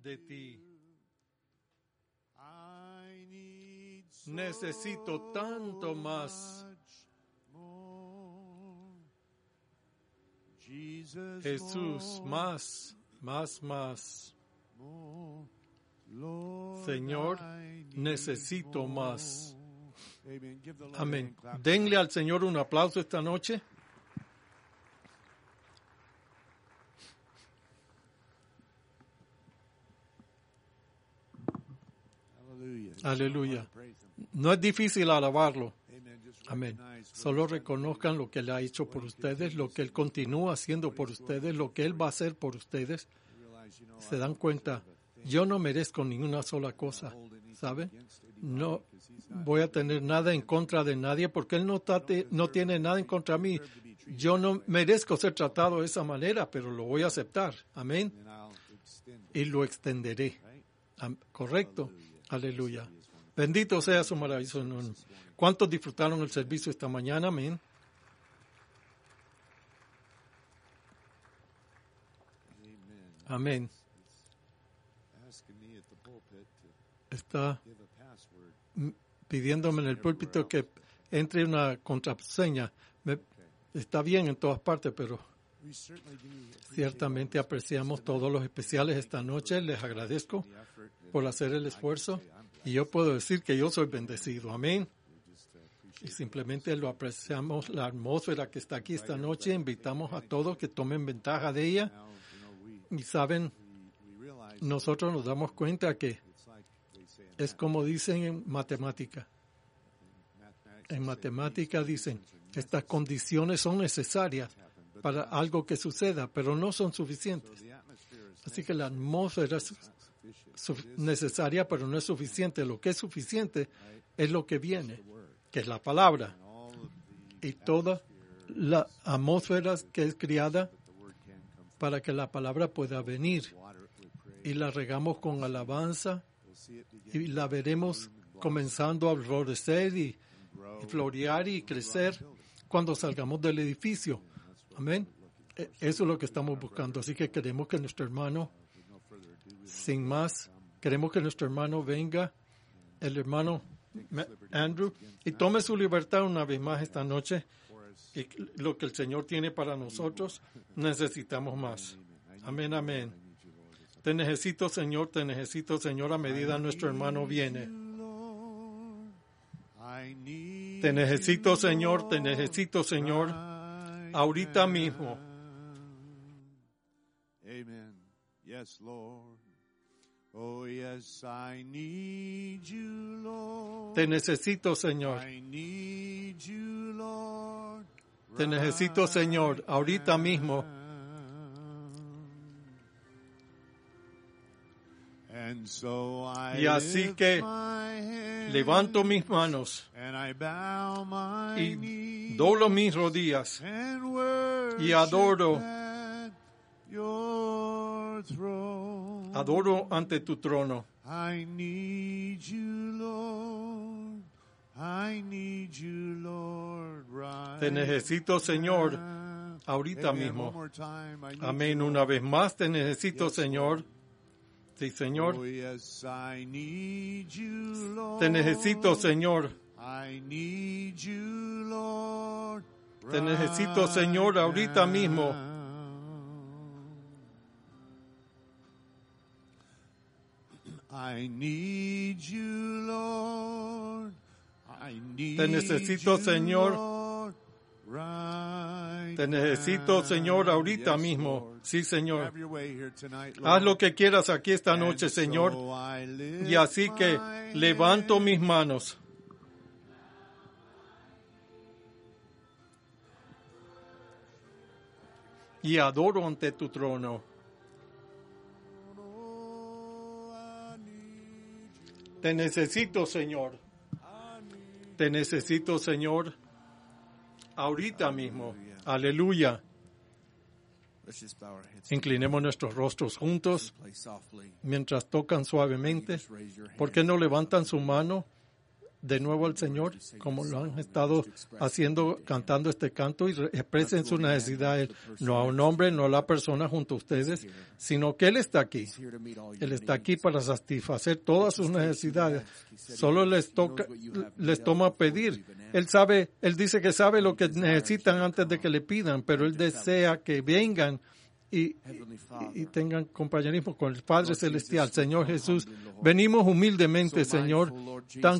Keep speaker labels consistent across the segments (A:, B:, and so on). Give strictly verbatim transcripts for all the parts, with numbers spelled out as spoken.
A: de ti. Necesito tanto más. Jesús, más, más, más. Señor, necesito más. Amén. Denle al Señor un aplauso esta noche. Aleluya. No es difícil alabarlo. Amén. Solo reconozcan lo que Él ha hecho por ustedes, lo que Él continúa haciendo por ustedes, lo que Él va a hacer por ustedes. Se dan cuenta, yo no merezco ninguna sola cosa, ¿saben? No voy a tener nada en contra de nadie porque Él no, tate, no tiene nada en contra de mí. Yo no merezco ser tratado de esa manera, pero lo voy a aceptar. Amén. Y lo extenderé. ¿Correcto? Aleluya. Bendito sea su maravilloso nombre. ¿Cuántos disfrutaron el servicio esta mañana? Amén. Amén. Está pidiéndome en el púlpito que entre una contraseña. Me, está bien en todas partes, pero ciertamente apreciamos todos los especiales esta noche. Les agradezco por hacer el esfuerzo. Y yo puedo decir que yo soy bendecido. Amén. Y simplemente lo apreciamos, la atmósfera que está aquí esta noche. Invitamos a todos que tomen ventaja de ella. Y saben, nosotros nos damos cuenta que es como dicen en matemática. En matemática dicen, estas condiciones son necesarias para algo que suceda, pero no son suficientes. Así que la atmósfera es necesaria, pero no es suficiente. Lo que es suficiente es lo que viene, que es la palabra. Y toda la atmósfera que es creada para que la palabra pueda venir. Y la regamos con alabanza y la veremos comenzando a florecer y, y florear y crecer cuando salgamos del edificio. Amén. Eso es lo que estamos buscando. Así que queremos que nuestro hermano, sin más, queremos que nuestro hermano venga, el hermano Andrew, y tome su libertad una vez más esta noche. Y lo que el Señor tiene para nosotros, necesitamos más. Amén, amén. Te necesito, Señor, te necesito, Señor, a medida nuestro hermano viene. Te necesito, Señor, te necesito, Señor, ahorita mismo.
B: Amen. Yes, Lord. Oh, yes, I need you, Lord.
A: Te necesito, Señor.
B: I need you, Lord.
A: Te necesito, Señor, ahorita mismo.
B: And so I
A: Y así que levanto mis manos y doblo mis rodillas y adoro, adoro ante tu trono.
B: I need you, Lord. I need you, Lord. Right.
A: Te necesito, Señor, ahorita
B: Amen.
A: mismo.
B: One more time. I need
A: Amén.
B: you,
A: Una
B: Lord.
A: vez más te necesito,
B: Yes,
A: Señor.
B: Lord.
A: Sí, Señor.
B: Oh, yes, I need you, Lord.
A: Te necesito, Señor.
B: I need you, Lord.
A: Te necesito, Señor, ahorita mismo.
B: I need you, Lord. I need
A: Te necesito,
B: you,
A: Señor.
B: Lord, right
A: Te necesito,
B: now.
A: Señor, ahorita
B: Yes,
A: mismo.
B: Lord.
A: Sí, Señor.
B: Have your way here tonight, Lord.
A: Haz lo que quieras aquí esta noche,
B: And
A: Señor.
B: so I lift
A: Y así que
B: my
A: levanto
B: hand.
A: mis manos. Y adoro ante tu trono. Te necesito, Señor. Te necesito, Señor, ahorita mismo. Aleluya.
B: Let's just bow our heads.
A: Inclinemos nuestros rostros juntos
B: Play softly.
A: mientras tocan suavemente.
B: Just raise your hand.
A: ¿Por qué no levantan su mano de nuevo al Señor, como lo han estado haciendo, cantando este canto, y expresen su necesidad, no a un hombre, no a la persona junto a ustedes, sino que Él está aquí. Él está aquí para satisfacer todas sus necesidades. Solo les toca, les toma pedir. Él sabe, Él dice que sabe lo que necesitan antes de que le pidan, pero Él desea que vengan Y, y tengan compañerismo con el Padre Celestial. Señor Jesús, venimos humildemente, Señor, tan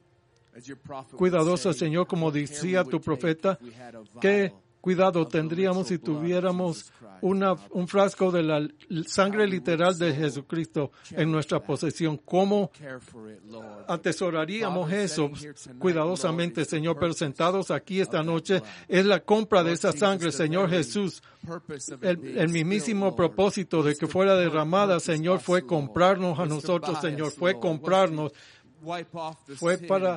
A: cuidadoso, Señor, como decía tu profeta, que cuidado tendríamos si tuviéramos una, un frasco de la sangre literal de Jesucristo en nuestra posesión. ¿Cómo atesoraríamos eso cuidadosamente, Señor? Pero sentados aquí esta noche es la compra de esa sangre, Señor Jesús. El, el mismísimo propósito de que fuera derramada, Señor, fue comprarnos a nosotros, Señor. Fue comprarnos. Fue para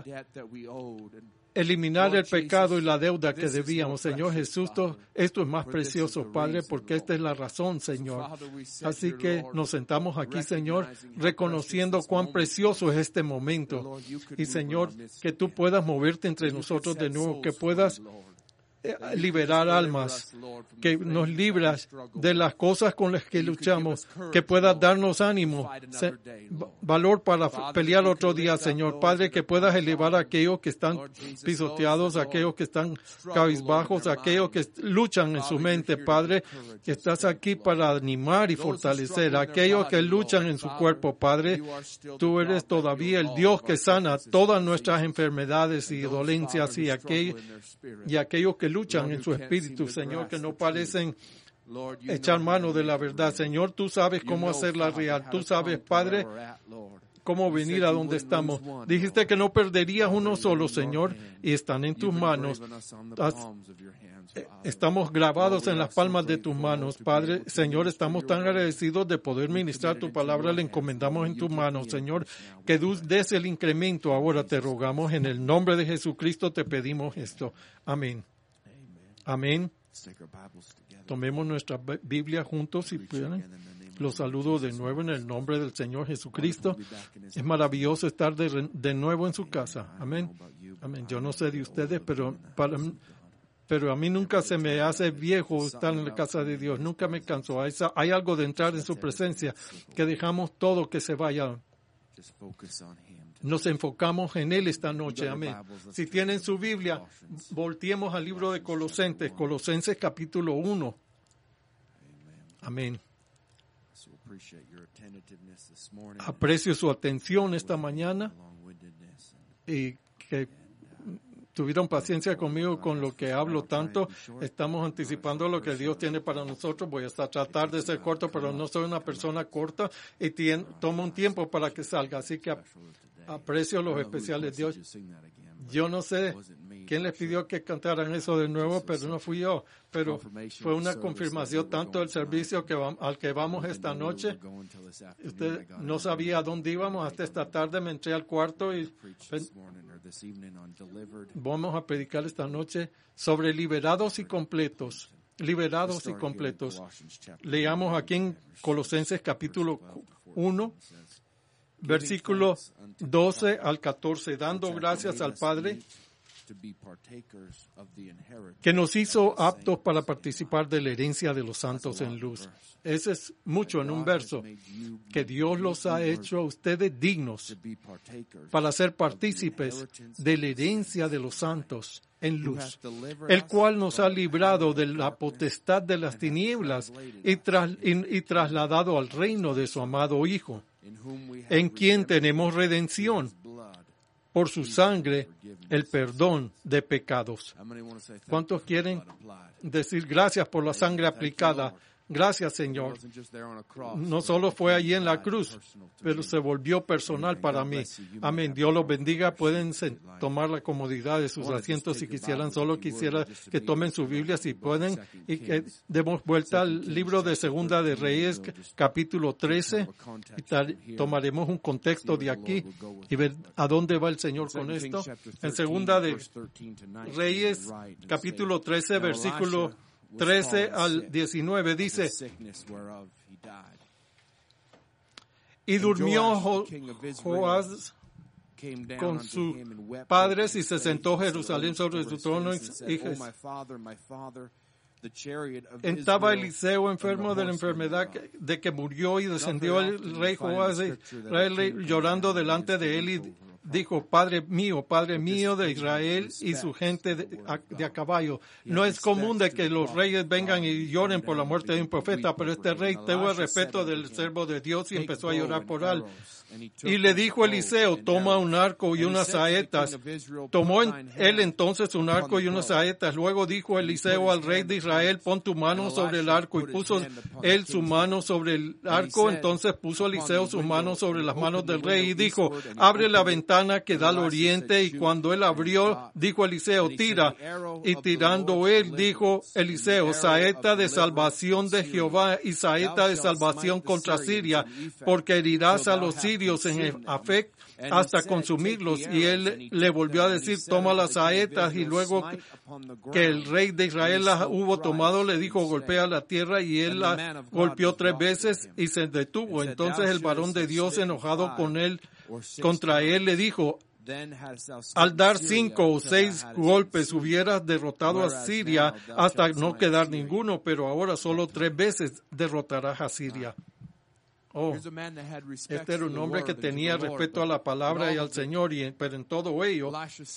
A: eliminar el pecado y la deuda que debíamos. Señor Jesús, esto es más precioso, Padre, porque esta es la razón, Señor. Así que nos sentamos aquí, Señor, reconociendo cuán precioso es este momento. Y, Señor, que tú puedas moverte entre nosotros de nuevo, que puedas liberar almas, que nos libras de las cosas con las que luchamos, que puedas darnos ánimo, se, valor para pelear otro día, Señor. Padre, que puedas elevar a aquellos que están pisoteados, a aquellos que están cabizbajos, a aquellos que luchan en su mente, Padre, que estás aquí para animar y fortalecer a aquellos que luchan en su cuerpo, Padre. Tú eres todavía el Dios que sana todas nuestras enfermedades y dolencias y, aquel, y aquellos que luchan en su espíritu, Señor, que no parecen echar mano de la verdad. Señor, tú sabes cómo hacerla real. Tú sabes, Padre, cómo venir a donde estamos. Dijiste que no perderías uno solo, Señor, y están en tus manos. Estamos grabados en las palmas de tus manos, Padre. Señor, estamos tan agradecidos de poder ministrar tu palabra. Le encomendamos en tus manos, Señor, que tú des el incremento. Ahora te rogamos en el nombre de Jesucristo, te pedimos esto. Amén. Amén. Tomemos nuestra Biblia juntos si pueden. Los saludo de nuevo en el nombre del Señor Jesucristo. Es maravilloso estar de, de nuevo en su casa. Amén. Amén. Yo no sé de ustedes, pero para pero a mí nunca se me hace viejo estar en la casa de Dios. Nunca me canso. Hay, hay algo de entrar en su presencia que dejamos todo que se vaya. Nos enfocamos en Él esta noche. Amén. Si tienen su Biblia, volteemos al libro de Colosenses, Colosenses capítulo uno. Amén. Aprecio su atención esta mañana y que tuvieron paciencia conmigo con lo que hablo tanto. Estamos anticipando lo que Dios tiene para nosotros. Voy a tratar de ser corto, pero no soy una persona corta y tien, tomo un tiempo para que salga. Así que aprecio los especiales de Dios. Yo no sé quién les pidió que cantaran eso de nuevo, pero no fui yo. Pero fue una confirmación tanto del servicio que va, al que vamos esta noche. Usted no sabía a dónde íbamos. Hasta esta tarde me entré al cuarto y vamos a predicar esta noche sobre liberados y completos. Liberados y completos. Leamos aquí en Colosenses capítulo uno. Versículo doce al catorce, dando gracias al Padre que nos hizo aptos para participar de la herencia de los santos en luz. Ese es mucho en un verso, que Dios los ha hecho a ustedes dignos para ser partícipes de la herencia de los santos en luz, el cual nos ha librado de la potestad de las tinieblas y, tras, y, y trasladado al reino de su amado Hijo, en quien tenemos redención por su sangre, el perdón de pecados. ¿Cuántos quieren decir gracias por la sangre aplicada? Gracias, Señor. No solo fue allí en la cruz, pero se volvió personal para mí. Amén. Dios los bendiga. Pueden tomar la comodidad de sus asientos si quisieran. Solo quisiera que tomen su Biblia si pueden y que demos vuelta al libro de Segunda de Reyes, capítulo trece. Y tal, tomaremos un contexto de aquí y ver a dónde va el Señor con esto. En Segunda de Reyes, capítulo trece, versículo trece al diecinueve dice: y durmió Jo- Joás, con sus padres y se sentó Jerusalén sobre su trono y estaba Eliseo enfermo de la enfermedad de que murió y descendió el rey Joás de Israel llorando delante de él y dijo, Padre mío, Padre mío de Israel y su gente de a, de a caballo. No es común de que los reyes vengan y lloren por la muerte de un profeta, pero este rey tuvo el respeto del siervo de Dios y empezó a llorar por él. Y le dijo Eliseo, toma un arco y unas saetas. Tomó él entonces un arco y unas saetas. Luego dijo Eliseo al rey de Israel, pon tu mano sobre el arco. Y puso él su mano sobre el arco. Entonces puso Eliseo su mano sobre las manos del rey y dijo, abre la ventana que da al oriente. Y cuando él abrió, dijo Eliseo, tira. Y tirando él, dijo Eliseo, saeta de salvación de Jehová y saeta de salvación contra Siria, porque herirás a los sirios en Afec hasta consumirlos. Y él le volvió a decir, toma las saetas. Y luego que el rey de Israel las hubo tomado, le dijo, golpea la tierra. Y él la golpeó tres veces y se detuvo. Entonces el varón de Dios, enojado con él, contra él, le dijo, al dar cinco o seis golpes hubieras derrotado a Siria hasta no quedar ninguno, pero ahora solo tres veces derrotarás a Siria. Oh, este era un hombre que tenía respeto a la palabra y al Señor, y, pero en todo ello,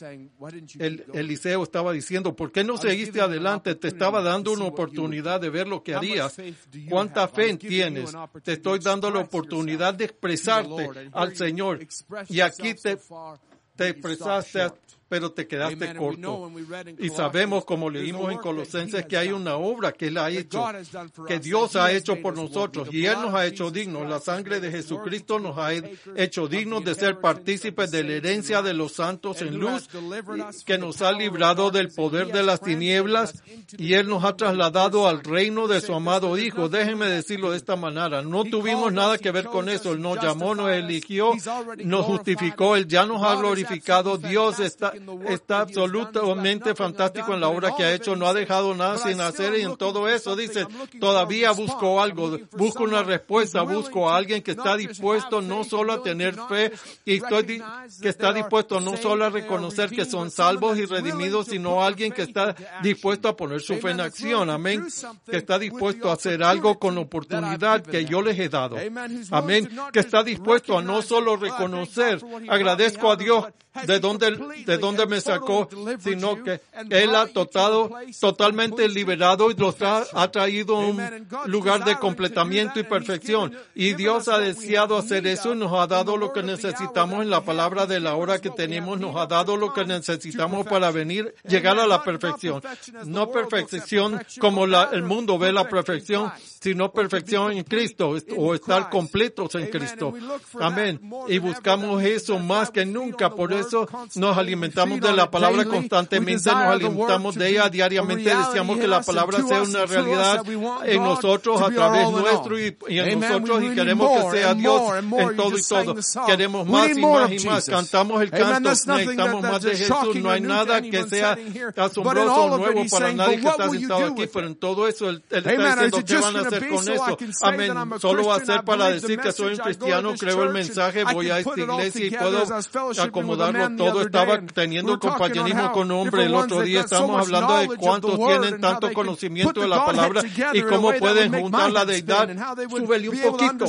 A: el, Eliseo estaba diciendo, ¿por qué no seguiste adelante? Te estaba dando una oportunidad de ver lo que harías. ¿Cuánta fe tienes? Te estoy dando la oportunidad de expresarte al Señor. Y aquí te, te expresaste, pero te quedaste corto. Y sabemos, como leímos en Colosenses, que hay una obra que Él ha hecho, que Dios ha hecho por nosotros, y Él nos ha hecho dignos. La sangre de Jesucristo nos ha hecho dignos de ser partícipes de la herencia de los santos en luz, que nos ha librado del poder de las tinieblas, y Él nos ha trasladado al reino de su amado Hijo. Déjenme decirlo de esta manera, no tuvimos nada que ver con eso. Él nos llamó, nos eligió, nos justificó, Él ya nos ha glorificado. Dios está está absolutamente fantástico en la obra que ha hecho, no ha dejado nada sin hacer, y en todo eso dice, todavía busco algo, busco una respuesta, busco a alguien que está dispuesto no solo a tener fe, y estoy di- que está dispuesto no solo a reconocer que son salvos y redimidos, sino a alguien que está dispuesto a poner su fe en acción, amén, que está dispuesto a hacer algo con la oportunidad que yo les he dado, amén, que está dispuesto a no solo reconocer, agradezco a Dios de dónde, de dónde me sacó, sino que Él ha totado, totalmente liberado y los ha, ha traído a un lugar de completamiento y perfección. Y Dios ha deseado hacer eso y nos ha dado lo que necesitamos en la palabra de la hora que tenemos, nos ha dado lo que necesitamos para venir, llegar a la perfección. No perfección como la, el mundo ve la perfección, sino perfección en Cristo, o estar completos en Cristo. Amén. Y buscamos eso más que nunca, por eso nos alimentamos de la palabra constantemente, nos alimentamos de ella diariamente, deseamos que la palabra sea una realidad en nosotros, a través nuestro y, y en nosotros, y queremos que sea Dios en todo y todo. Queremos más y más y más, cantamos el canto, necesitamos más de Jesús, no hay nada que sea asombroso o nuevo para nadie que está sentado aquí, pero en todo eso Él, él está diciendo qué van a hacer con eso. Amén. Solo va a ser para decir que soy un cristiano, creo el mensaje, voy a esta iglesia y puedo acomodarlo todo. Estaba teniendo compañerismo con un hombre el otro día, estamos hablando de cuántos tienen tanto conocimiento de la palabra y cómo pueden juntar la deidad. Súbele un poquito.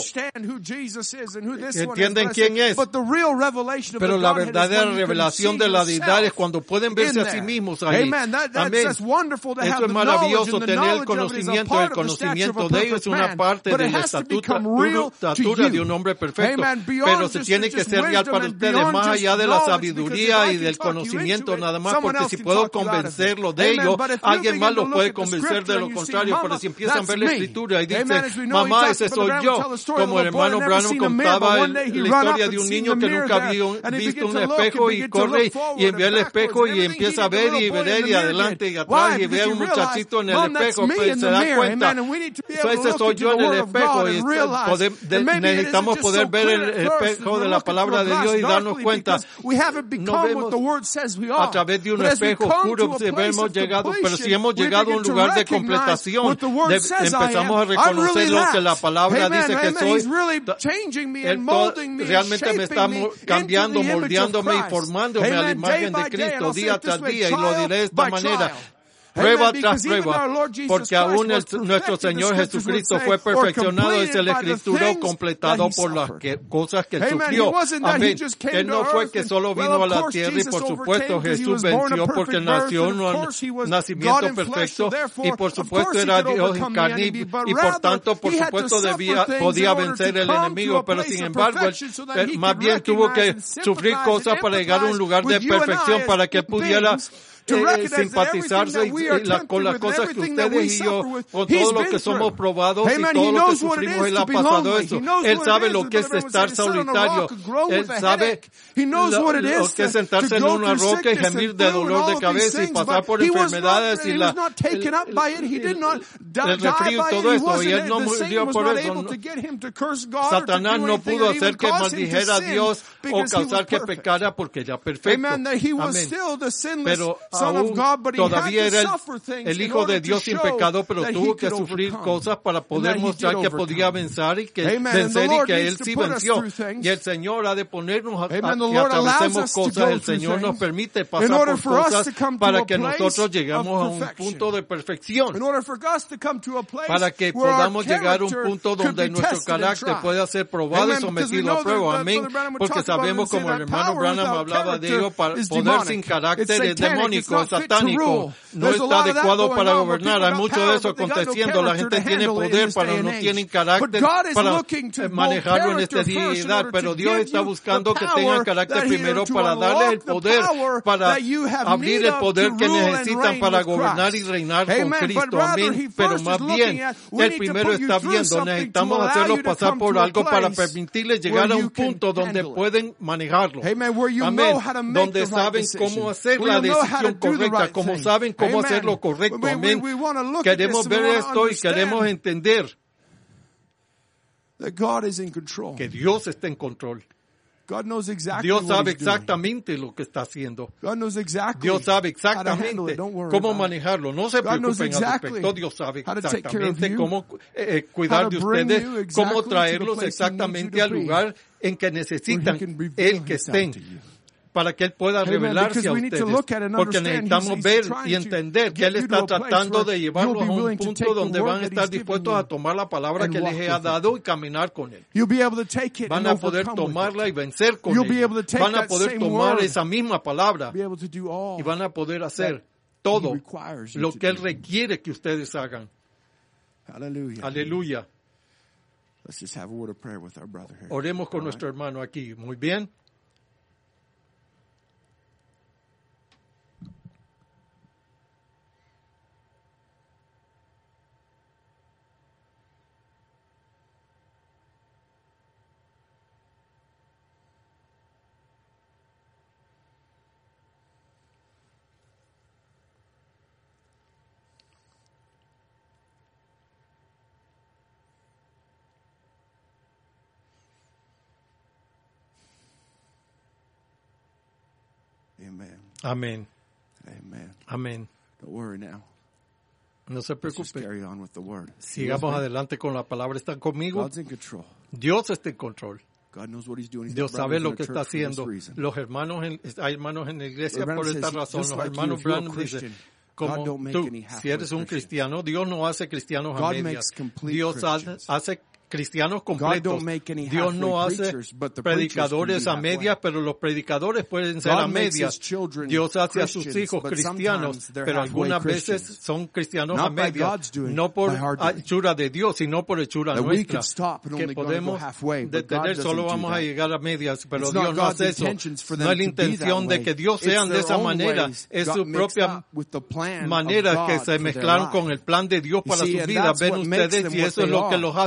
A: Entienden quién es. Pero la verdadera revelación de la deidad es cuando pueden verse a sí mismos ahí. Amén. Eso es maravilloso, tener el conocimiento. El conocimiento de ellos es una parte de la estatura, estatura de un hombre perfecto. Pero se tiene que ser real para ustedes, más allá de la sabiduría y del conocimiento nada más, porque si puedo convencerlo de ello, alguien más los puede convencer de lo contrario. Pero si empiezan a ver la escritura y dicen, mamá, ese soy yo, como el hermano Branham contaba el, la historia de un niño que nunca había visto un espejo y corre y ve el espejo y empieza a ver y ver y adelante y atrás y ve a un muchachito en el espejo, pues se da cuenta, ese soy yo en el espejo, y poder, de, necesitamos poder ver el espejo de la palabra de Dios y darnos cuenta. No vemos, a través de un espejo oscuro si hemos llegado, pero si hemos llegado a un lugar de completación, de, empezamos a reconocer lo que la palabra dice que soy. Él to, realmente me está cambiando, moldeándome y formándome a la imagen de Cristo día tras día, y lo diré de esta manera. Prueba tras prueba, porque aún el, nuestro Señor Jesucristo fue perfeccionado y se le escrituró completado por las que, cosas que él sufrió. Amén. Él no fue que solo vino a la tierra y por supuesto Jesús venció porque nació en un nacimiento perfecto y por supuesto era Dios en carne y, y por tanto por supuesto debía, podía vencer el enemigo, pero sin embargo él, más bien tuvo que sufrir cosas para llegar a un lugar de perfección para que pudiera Eh, simpatizarse y, y la, con las cosas que ustedes y yo, con todo lo que somos probados y todo lo que sufrimos, Él ha pasado eso. Él sabe lo que es estar solitario. Él sabe lo, lo que es sentarse en una roca y gemir de dolor de cabeza y pasar por enfermedades y la, el, el, el refrío y todo eso. Y Él no murió por eso. No. Satanás no pudo hacer que maldijera a Dios o causar que pecara porque era perfecto. Amén. Pero aún todavía era el, el Hijo de Dios sin pecado, pero tuvo que sufrir cosas para poder mostrar que podía vencer y que vencer y que Él sí venció. Y el Señor ha de ponernos a, a que atravesemos cosas. El Señor nos permite pasar por cosas para que nosotros lleguemos a un punto de perfección. Para que podamos llegar a un punto donde nuestro carácter pueda ser probado y sometido a prueba. Amén. Porque sabemos, como el hermano Branham hablaba de ello, para poder sin carácter es demonio. Es satánico, no está adecuado para gobernar. Hay mucho de eso aconteciendo. La gente tiene poder, pero no tienen carácter para manejarlo en esta edad. Pero Dios está buscando que tengan carácter primero para darles el poder, para abrir el poder que necesitan para gobernar y reinar con Cristo. Amén. Pero más bien, Él primero está viendo, necesitamos hacerlos pasar por algo para permitirles llegar a un punto donde pueden manejarlo. Amén. Donde saben cómo hacer la decisión correcta, como saben cómo hacer lo correcto. Amén. Queremos ver esto y queremos entender que Dios está en control. Dios sabe exactamente lo que está haciendo. Dios sabe exactamente cómo manejarlo. No se preocupen al respecto. Dios sabe exactamente cómo eh, cuidar de ustedes, cómo traerlos exactamente al lugar en que necesitan Él que estén, para que Él pueda revelarse a ustedes, porque necesitamos ver y entender que Él está tratando de llevarlos a un punto donde van a estar dispuestos a tomar la palabra que les ha dado y caminar con Él. Van a poder tomarla y vencer con Él. Van a poder tomar esa misma palabra y van a poder hacer todo lo que Él requiere que ustedes hagan. Aleluya. Oremos con nuestro hermano aquí. Muy bien. Amén.
B: Amen.
A: Amén.
B: Don't worry now.
A: No se
B: Let's just
A: preocupe.
B: carry on with the word.
A: Sigamos adelante con la palabra. ¿Están conmigo?
B: God's in control.
A: Dios está en control.
B: God knows what He's doing. He's
A: Dios
B: got
A: sabe
B: brothers
A: lo
B: in
A: que
B: the
A: está
B: church for this
A: haciendo.
B: reason.
A: Los hermanos en, hay hermanos en la iglesia
B: Brother
A: por
B: Branham
A: esta
B: says,
A: razón.
B: just
A: Los
B: like you,
A: hermanos
B: if you're a
A: Branham dicen,
B: Christian,
A: como
B: God don't make
A: tú,
B: any
A: si eres un
B: halfway
A: cristiano, Dios no hace cristianos a
B: God
A: medias.
B: makes complete
A: Dios hace,
B: Christians.
A: hace cristianos
B: God
A: completos.
B: don't make any
A: Dios no
B: halfway
A: hace
B: preachers, but the preachers
A: predicadores
B: can
A: a
B: be
A: medias,
B: halfway.
A: pero los predicadores pueden ser
B: God
A: a
B: makes
A: medias.
B: His children
A: Dios hace a sus
B: Christians,
A: hijos
B: but
A: cristianos,
B: sometimes they're
A: pero
B: halfway
A: algunas veces
B: Christians.
A: son cristianos
B: Not
A: a
B: by
A: medias,
B: God's doing,
A: no por
B: by our doing.
A: hechura de Dios, sino por hechura
B: That we
A: nuestra.
B: could stop and
A: Que
B: only go
A: podemos
B: halfway, but God
A: detener,
B: doesn't
A: solo
B: do
A: vamos a
B: that.
A: llegar a medias, pero
B: It's
A: Dios
B: not
A: no
B: God's
A: hace eso.
B: intentions for them
A: No es la
B: to be that
A: intención de
B: way.
A: que Dios
B: It's
A: sean de
B: their
A: esa
B: own
A: manera,
B: ways
A: es
B: got
A: su
B: mixed
A: propia
B: up with the plan of
A: manera que
B: God
A: se
B: for their
A: mezclaron
B: life.
A: con el plan de Dios para
B: You see,
A: sus
B: and
A: vidas.
B: that's
A: Ven
B: what makes
A: ustedes
B: them
A: y
B: what
A: eso es
B: they
A: lo que
B: are.
A: los hace lo
B: God
A: que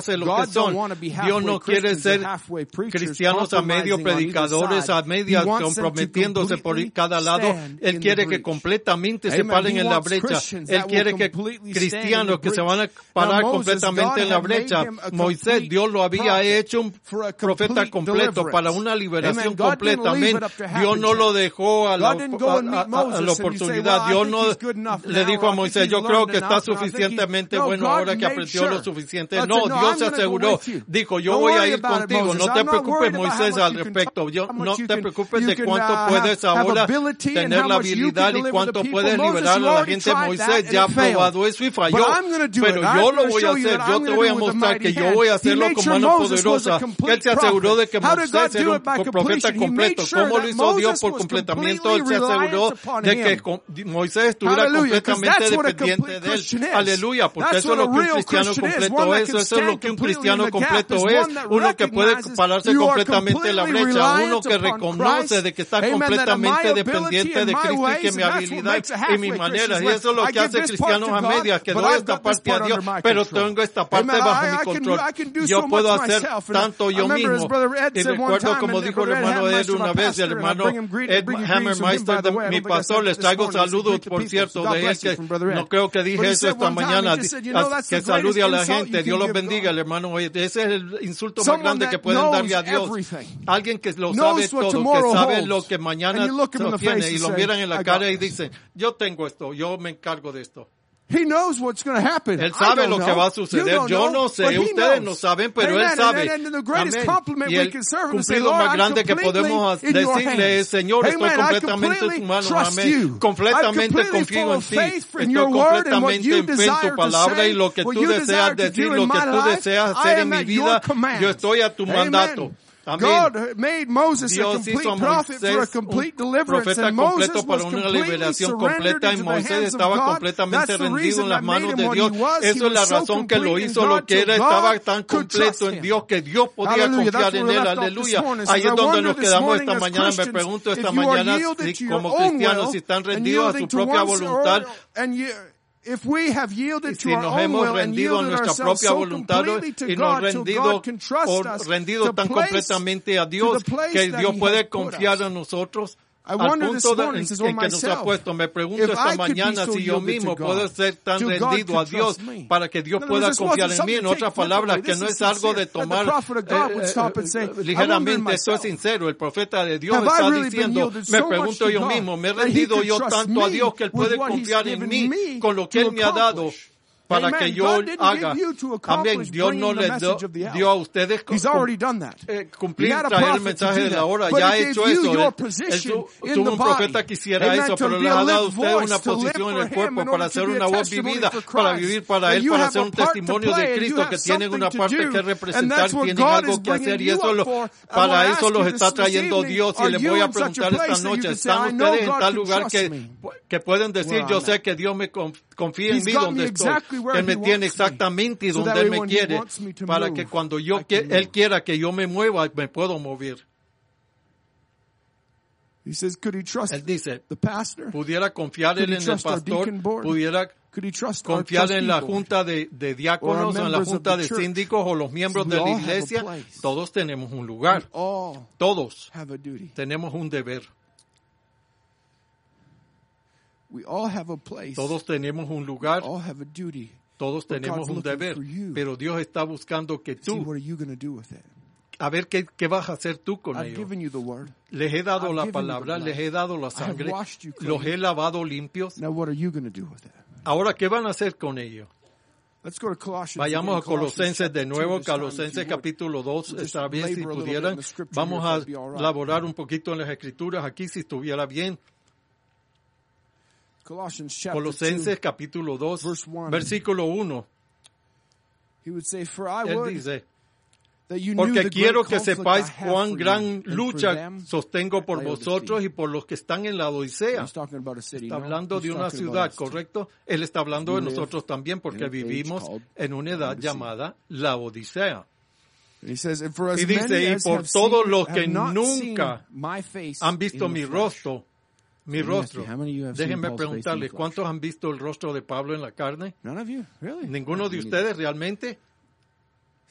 A: razón. Dios no quiere ser cristianos a medio, predicadores a medias, comprometiéndose por cada lado. Él quiere que completamente se paren en la brecha. Él quiere que cristianos que se van a parar completamente en la brecha. Moisés, Dios lo había hecho un profeta completo para una liberación completa. Amén. Dios no lo dejó a la, a, a, a la oportunidad. Dios no le dijo a Moisés, yo creo que está suficientemente bueno ahora que aprendió lo suficiente. No, Dios se aseguró. Dijo, yo voy a ir contigo. No te preocupes, Moisés, al respecto. Yo, no te preocupes de cuánto puedes ahora tener la habilidad y cuánto puedes liberar a la gente. Moisés ya ha probado eso y falló. Pero yo lo voy a hacer. Yo te voy a mostrar que yo voy a hacerlo con mano poderosa. Él se aseguró de que Moisés era un profeta completo. ¿Cómo lo hizo Dios por completamiento? Él se aseguró de que Moisés estuviera completamente dependiente de él. Aleluya, porque eso es lo que un cristiano completo es. Eso es lo que un cristiano completo es. Uno que puede pararse completamente en la brecha. Uno que reconoce de que está completamente dependiente de Cristo y que mi habilidad y mis maneras. Y eso es lo que hace cristianos a medias, que doy esta parte a Dios, pero tengo esta parte bajo mi control. Yo puedo hacer tanto yo mismo. Y recuerdo como dijo el hermano Ed una vez, el hermano Ed Hammermeister, de mi pastor, les traigo saludos, por cierto, de él, que no creo que dije eso esta mañana, que salude a la gente, Dios los bendiga, el hermano Ed. Ese es el insulto más grande que pueden darle a Dios. Alguien que lo sabe todo, que sabe lo que mañana tiene, y lo miran en la cara y dicen, yo tengo esto, yo me encargo de esto.
C: He knows what's going to happen.
A: Él sabe lo que va a suceder. Yo no sé, ustedes no saben, pero Él sabe. Amén. Y el cumplido más grande que podemos decirle es, Señor, estoy completamente en tus manos. Amén. Completamente confío en ti. Estoy completamente en fe en tu palabra y lo que tú deseas decir, lo que tú deseas hacer en mi vida, yo estoy a tu mandato. Amén.
C: God made Moses a complete prophet for a complete deliverance, and Moses was completely surrendered into the hands of God. That's the reason that made him what he was. He was so complete in God till God could trust him.
A: Hallelujah. That's where we left off this morning. Ahí es donde nos quedamos esta mañana. Me pregunto esta mañana si como cristianos si están rendidos a su propia voluntad.
C: If we have yielded
A: si
C: to our
A: nos
C: own
A: hemos
C: will and
A: rendido a
C: yielded
A: nuestra
C: ourselves
A: propia
C: so
A: voluntad
C: completely to
A: y nos
C: God till
A: rendido
C: God can trust
A: o
C: us
A: rendido
C: to
A: tan
C: place,
A: completamente a Dios que Dios puede confiar en nosotros
C: I
A: al
C: punto
A: de, en, en que nos ha puesto. Me pregunto esta mañana si yo mismo puedo ser tan rendido a Dios para que Dios pueda confiar en mí. En otras palabras, que no es algo de tomar eh, eh, ligeramente. Esto es sincero. El profeta de Dios está diciendo, me pregunto yo mismo, me he rendido yo tanto a Dios que Él puede confiar en mí con lo que Él me ha dado para Amen. Que yo haga. Amén. Dios no le dio, dio a ustedes eh, cumplir, traer el mensaje de la hora. Ya ha hecho eso. Él, él tuvo un profeta que hiciera Amen. Eso, pero le ha dado a ustedes una posición en el cuerpo para hacer una voz vivida, para vivir para Él, para hacer un testimonio de Cristo, que tienen una parte que representar, tienen algo que hacer, y eso lo, para eso los está trayendo Dios. Y les voy a preguntar esta noche, ¿están ustedes en tal lugar que, que pueden decir, yo sé que Dios me confía en mí donde estoy? Él me tiene exactamente donde Él me quiere, para que cuando yo que, Él quiera que yo me mueva, me puedo mover. Él dice, pudiera confiar Él en el pastor, pudiera confiar en la junta de, de diáconos, o en la junta de síndicos, o los miembros de la iglesia. Todos tenemos un lugar. Todos tenemos un deber. Todos tenemos un lugar. Todos tenemos un deber, pero Dios está buscando que tú, a ver qué, qué vas a hacer tú con ellos. Les he dado la palabra, les he dado la sangre, los he lavado limpios. Ahora, ¿qué van a hacer con ellos? Vayamos a Colosenses de nuevo, Colosenses capítulo dos, está bien si pudieran. Vamos a elaborar un poquito en las escrituras aquí, si estuviera bien. Colosenses capítulo dos, versículo uno. Él dice, porque quiero que sepáis cuán gran lucha sostengo por vosotros y por los que están en la Odisea. Está hablando de una ciudad, ¿correcto? Él está hablando de nosotros también, porque vivimos en una edad llamada la Odisea. Y dice, y por todos los que nunca han visto mi rostro, mi rostro. Déjenme preguntarles, ¿cuántos han visto el rostro de Pablo en la carne? ¿Ninguno de ustedes realmente?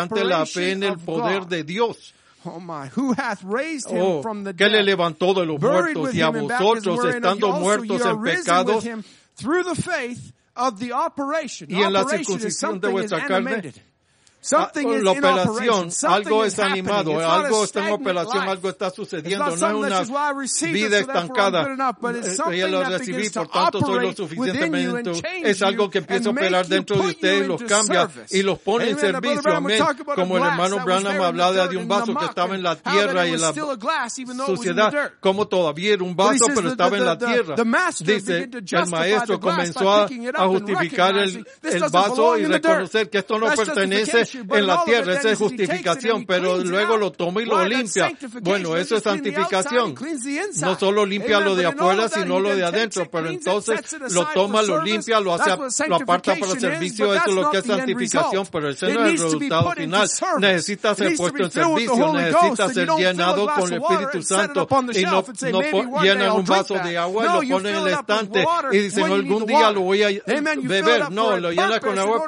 C: mediante la fe en el poder de Dios.
B: Oh my, who hath raised him
C: Oh,
B: from the
C: que le
B: dead,
C: levantó de los
B: buried
C: muertos
B: with
C: y a
B: him in
C: vosotros,
B: baptism, wherein
C: estando
B: also
C: muertos
B: ye are
C: en
B: risen
C: pecados
B: with him through the faith of the operation.
C: y en la
B: Operation is
C: circuncisión de
B: something is
C: vuestra carne.
B: animated. Something
C: Ah,
B: is
C: la
B: in operation.
C: operación,
B: Something
C: algo
B: is
C: es animado,
B: happening. It's not
C: algo
B: a
C: está en
B: stagnant
C: operación,
B: life.
C: algo está
B: It's
C: sucediendo,
B: not
C: no es
B: something
C: una
B: that says, well, I received
C: vida
B: it, so therefore I'm
C: estancada.
B: good enough, but it's
C: Eh,
B: something
C: Ella lo
B: that
C: recibí,
B: begins to
C: por tanto soy lo
B: operate within you
C: suficientemente.
B: and change
C: Es algo que
B: you
C: empieza a
B: and
C: operar
B: make you,
C: dentro de
B: put
C: ustedes,
B: you
C: los
B: into
C: cambia
B: service.
C: y los pone en
B: Amen. Brother
C: servicio.
B: Branham would
C: Amén.
B: talk about a
C: Como el
B: glass
C: hermano
B: that was
C: Branham
B: there in the
C: hablaba
B: dirt
C: de un
B: and the
C: vaso que
B: muck,
C: estaba en la
B: and how that
C: tierra
B: it
C: y en
B: was
C: la
B: still a glass, even though it was in the
C: suciedad,
B: dirt.
C: como todavía era un
B: But he
C: vaso,
B: says
C: pero
B: the-
C: estaba en
B: the-
C: la
B: the-
C: tierra.
B: the master
C: Dice,
B: began to
C: el
B: justify
C: maestro
B: the glass
C: comenzó
B: by
C: a,
B: picking it
C: a
B: up and
C: justificar el,
B: recognizing this
C: el
B: doesn't
C: vaso
B: belong
C: y
B: in the dirt.
C: reconocer que esto no
B: That's
C: pertenece en la tierra, esa es justificación, pero luego lo toma y lo limpia. Bueno, eso es santificación. No solo limpia lo de afuera, sino lo de adentro, pero entonces lo toma, lo limpia, lo hace, lo aparta para el servicio, eso es lo que es santificación, pero ese no es el resultado final. Necesita ser puesto en servicio, necesita ser llenado con el Espíritu Santo y no, no llenan un vaso de agua y lo ponen en el estante y dicen algún día lo voy a beber. No, lo llena con agua,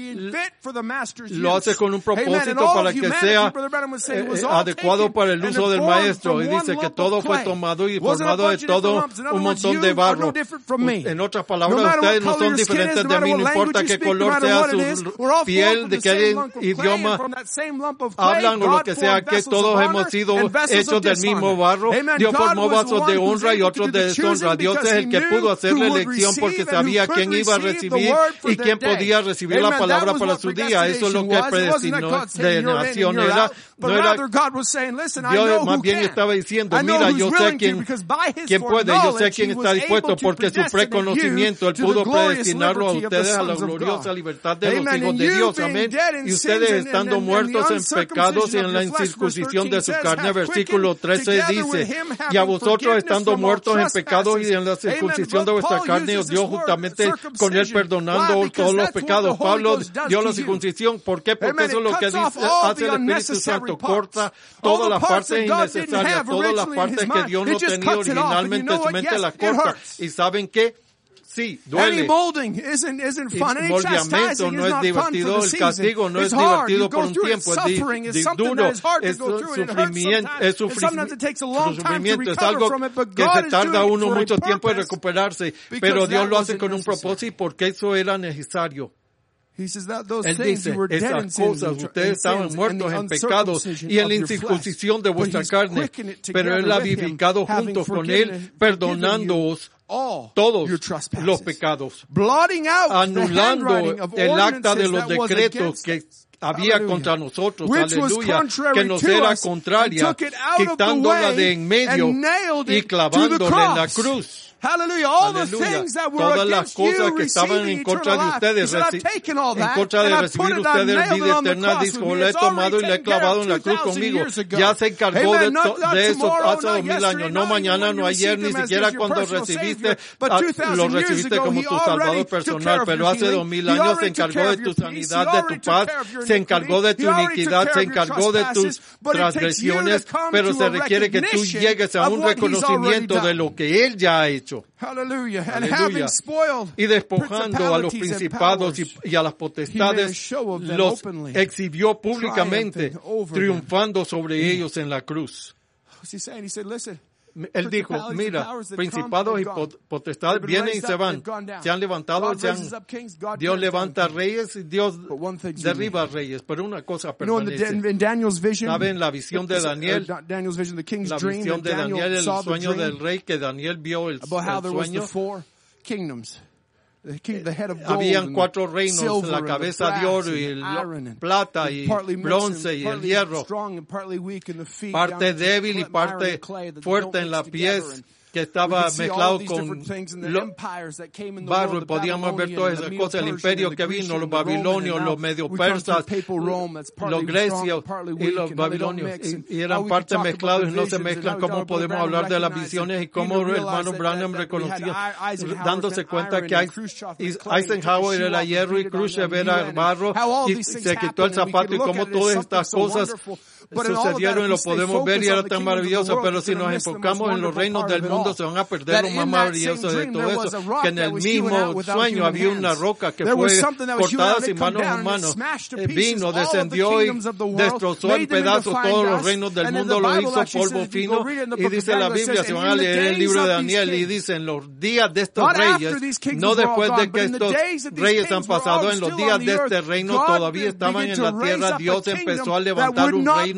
C: lo hace con un propósito para que sea eh, adecuado para el uso del maestro, y dice que todo fue tomado y formado de todo un montón de barro. En otras palabras, ustedes no son diferentes de mí, no importa qué color sea su piel, de qué idioma hablan o lo que sea, que todos hemos sido hechos del mismo barro. Dios formó vasos de honra y otros de deshonra. Dios es el que pudo hacer la elección porque sabía quién iba a recibir y quién podía recibir la palabra para su día. Eso es lo que predestinó de nación era. No era, Dios más bien estaba diciendo, mira, yo sé quién, quién puede, yo sé quién está dispuesto, porque su preconocimiento, Él pudo predestinarlo a ustedes a la gloriosa libertad de los hijos de Dios. Amén. Y ustedes estando muertos en pecados y en la incircuncisión de su carne, versículo trece dice, y a vosotros estando muertos en pecados y en la circuncisión de vuestra carne, os dio justamente con Él perdonando todos los pecados. Pablo dio la circuncisión. ¿Por qué? Porque eso es lo que dice, hace el Espíritu Santo. Corta todas las partes innecesarias, todas las partes que Dios no tenía originalmente en su mente, las corta. ¿Y saben qué? Sí, duele. El moldeamiento no es divertido, el castigo no es divertido por un tiempo, es di, di, duro, es sufrimiento, es sufrimiento, es algo que se tarda uno mucho tiempo en recuperarse, pero Dios lo hace con un propósito porque eso era necesario. Él dice, esas cosas, ustedes estaban muertos en pecados y en la incircuncisión de vuestra carne, pero Él ha vivificado junto con Él, perdonándoos todos los pecados, anulando el acta de los decretos que había contra nosotros, aleluya, que nos era contraria, quitándola de en medio y clavándola en la cruz.
B: Hallelujah. All the things that were
C: Todas las
B: against
C: cosas
B: you
C: que estaban
B: receiving
C: en contra de
B: eternal life. He
C: ustedes,
B: said, I've
C: reci-
B: taken all
C: en
B: that
C: contra de
B: and I've put
C: recibir
B: it, I've
C: ustedes
B: nailed it
C: vida
B: on the
C: eterna,
B: cross
C: dijo,
B: with me.
C: lo he
B: It's
C: tomado y
B: already
C: lo he
B: taken care
C: clavado
B: of
C: en la cruz
B: two thousand
C: conmigo.
B: years ago.
C: Ya se encargó
B: Amen.
C: de,
B: Not,
C: to-
B: not
C: de eso
B: tomorrow,
C: hace
B: not
C: dos mil
B: yesterday,
C: años, no
B: not
C: mañana,
B: even
C: no
B: when you
C: ayer,
B: received
C: ni
B: him as
C: siquiera
B: your
C: cuando
B: personal
C: recibiste,
B: Savior, but
C: ah,
B: two
C: lo
B: thousand years
C: recibiste
B: ago,
C: como
B: He
C: tu
B: already
C: salvador
B: took care
C: personal,
B: of
C: pero
B: your
C: hace
B: healing.
C: dos mil
B: He
C: años se
B: already took
C: encargó
B: care
C: de
B: of
C: tu
B: your peace. He
C: sanidad, de
B: already
C: tu
B: took
C: paz,
B: care of your
C: se encargó de
B: iniquity.
C: tu
B: He already took
C: iniquidad,
B: care
C: se
B: of your
C: encargó de tus
B: trespasses, but it takes you to
C: transgresiones,
B: come
C: pero
B: to
C: se
B: a
C: requiere que tú
B: recognition
C: llegues a
B: of
C: un
B: what He's already
C: reconocimiento de
B: done.
C: lo que Él ya ha hecho.
B: Hallelujah. And
C: Aleluya.
B: having spoiled
C: Y despojando a los
B: principalities and
C: principados y,
B: powers,
C: y a las
B: He made a
C: potestades,
B: show of them
C: los
B: openly,
C: exhibió públicamente,
B: triumphing over
C: triunfando sobre ellos en la cruz.
B: What's He saying? He said, listen,
C: Él dijo,
B: principalities
C: mira,
B: and powers that
C: principados
B: come
C: y
B: and gone.
C: pot- potestades
B: They've been
C: vienen y
B: raised
C: se
B: up,
C: van,
B: they've gone down.
C: se han levantado,
B: God
C: se
B: raises
C: han,
B: up kings, God
C: Dios
B: tears down
C: levanta
B: kings.
C: reyes y Dios
B: But one thing's
C: derriba reyes, pero una cosa
B: You know, in, the, in,
C: permanece.
B: in Daniel's vision,
C: ¿Saben la visión de Daniel?
B: uh, Daniel's vision, the king's
C: La
B: dream,
C: visión
B: and
C: de
B: Daniel
C: Daniel, el
B: saw the
C: sueño
B: dream
C: del rey, que Daniel vio el,
B: about how
C: el
B: there was the
C: sueño.
B: four kingdoms. The, king, the head of gold
C: Habían
B: and
C: cuatro
B: the
C: reinos,
B: silver
C: la
B: and the
C: cabeza
B: brass
C: de oro y
B: and
C: el
B: iron and
C: plata y
B: partly mixed
C: bronce
B: and
C: y el
B: partly
C: hierro,
B: strong and partly weak in the feet,
C: parte
B: down to
C: débil y
B: iron
C: parte
B: and clay that
C: fuerte
B: don't
C: en la
B: mix
C: pies,
B: together. And
C: que
B: we
C: estaba
B: could see all
C: mezclado
B: these
C: con
B: different things and the
C: lo-
B: empires that came in the
C: barro, y
B: world, the
C: podíamos ver
B: Babylonian
C: todas
B: and the
C: esas cosas, el
B: Medo-Persian
C: imperio
B: and the
C: que
B: Grecian
C: vino, los
B: and the Roman,
C: babilonios,
B: and
C: los
B: now
C: medio
B: we come to
C: persas,
B: the papal Rome that's partly
C: los
B: strong
C: grecios
B: and partly
C: y
B: weak
C: los
B: and how they don't
C: babilonios,
B: mix,
C: y,
B: and
C: y
B: how
C: eran
B: we could
C: partes
B: talk about
C: mezcladas
B: the
C: y no se
B: visions and
C: mezclan.
B: how
C: ¿Cómo
B: Brother
C: podemos
B: Branham
C: hablar de las
B: recognized
C: visiones y
B: it.
C: cómo
B: He
C: el
B: realized
C: hermano
B: that-
C: Branham
B: that we had
C: reconocía,
B: Eisenhower
C: dándose
B: been
C: cuenta
B: iron
C: que
B: and
C: hay-
B: Khrushchev
C: y
B: been clay,
C: Eisenhower
B: took a
C: era
B: shoe
C: hierro
B: off
C: y
B: and beat it
C: Khrushchev
B: on the
C: era
B: U N, and
C: barro,
B: how all
C: y
B: these things
C: se quitó el
B: happened, and we
C: zapato,
B: could
C: y
B: look
C: cómo
B: at it as
C: todas
B: something
C: estas
B: so
C: cosas
B: wonderful. But in all of that,
C: sucedieron y
B: if
C: lo
B: we stay
C: podemos ver y
B: focused
C: era
B: on the
C: tan
B: kingdoms of the
C: maravilloso,
B: world,
C: pero
B: we're
C: si
B: gonna
C: nos
B: miss the most
C: enfocamos en los
B: wonderful
C: reinos
B: part
C: del
B: of it
C: mundo
B: all.
C: se van a perder
B: That
C: lo
B: in
C: más
B: that
C: maravilloso
B: same
C: de
B: dream,
C: todo
B: there was
C: eso,
B: a rock
C: que en
B: that
C: el
B: was hewn
C: mismo
B: out without
C: sueño
B: human
C: había una
B: hands.
C: roca que
B: There
C: fue
B: was something that was hewn
C: cortada
B: out,
C: sin
B: it come
C: manos
B: down and it
C: humanos,
B: smashed to
C: Eh,
B: pieces
C: vino,
B: all of the
C: descendió y
B: kingdoms of the world,
C: destrozó en
B: made them into
C: pedazos
B: fine
C: todos los
B: dust,
C: reinos del
B: and then
C: mundo,
B: the
C: los
B: Bible
C: hizo
B: actually
C: polvo
B: says, if you
C: fino,
B: go read it in the
C: y
B: book of
C: dice la
B: Daniel, it
C: Biblia,
B: says,
C: si
B: and
C: van a
B: in the
C: leer el
B: days
C: libro de
B: of these
C: Daniel, y
B: kings,
C: dicen los días de estos
B: not after
C: reyes,
B: these kings
C: no
B: were all
C: después
B: gone,
C: de
B: but
C: que
B: in the
C: estos
B: days that these
C: reyes
B: kings
C: han
B: were
C: pasado,
B: all
C: en los
B: still
C: días
B: on the
C: de este
B: earth,
C: reino
B: God
C: todavía estaban
B: began
C: en
B: to
C: la
B: raise
C: tierra,
B: up
C: Dios
B: a
C: empezó
B: kingdom
C: a
B: that
C: levantar
B: would
C: un
B: not
C: reino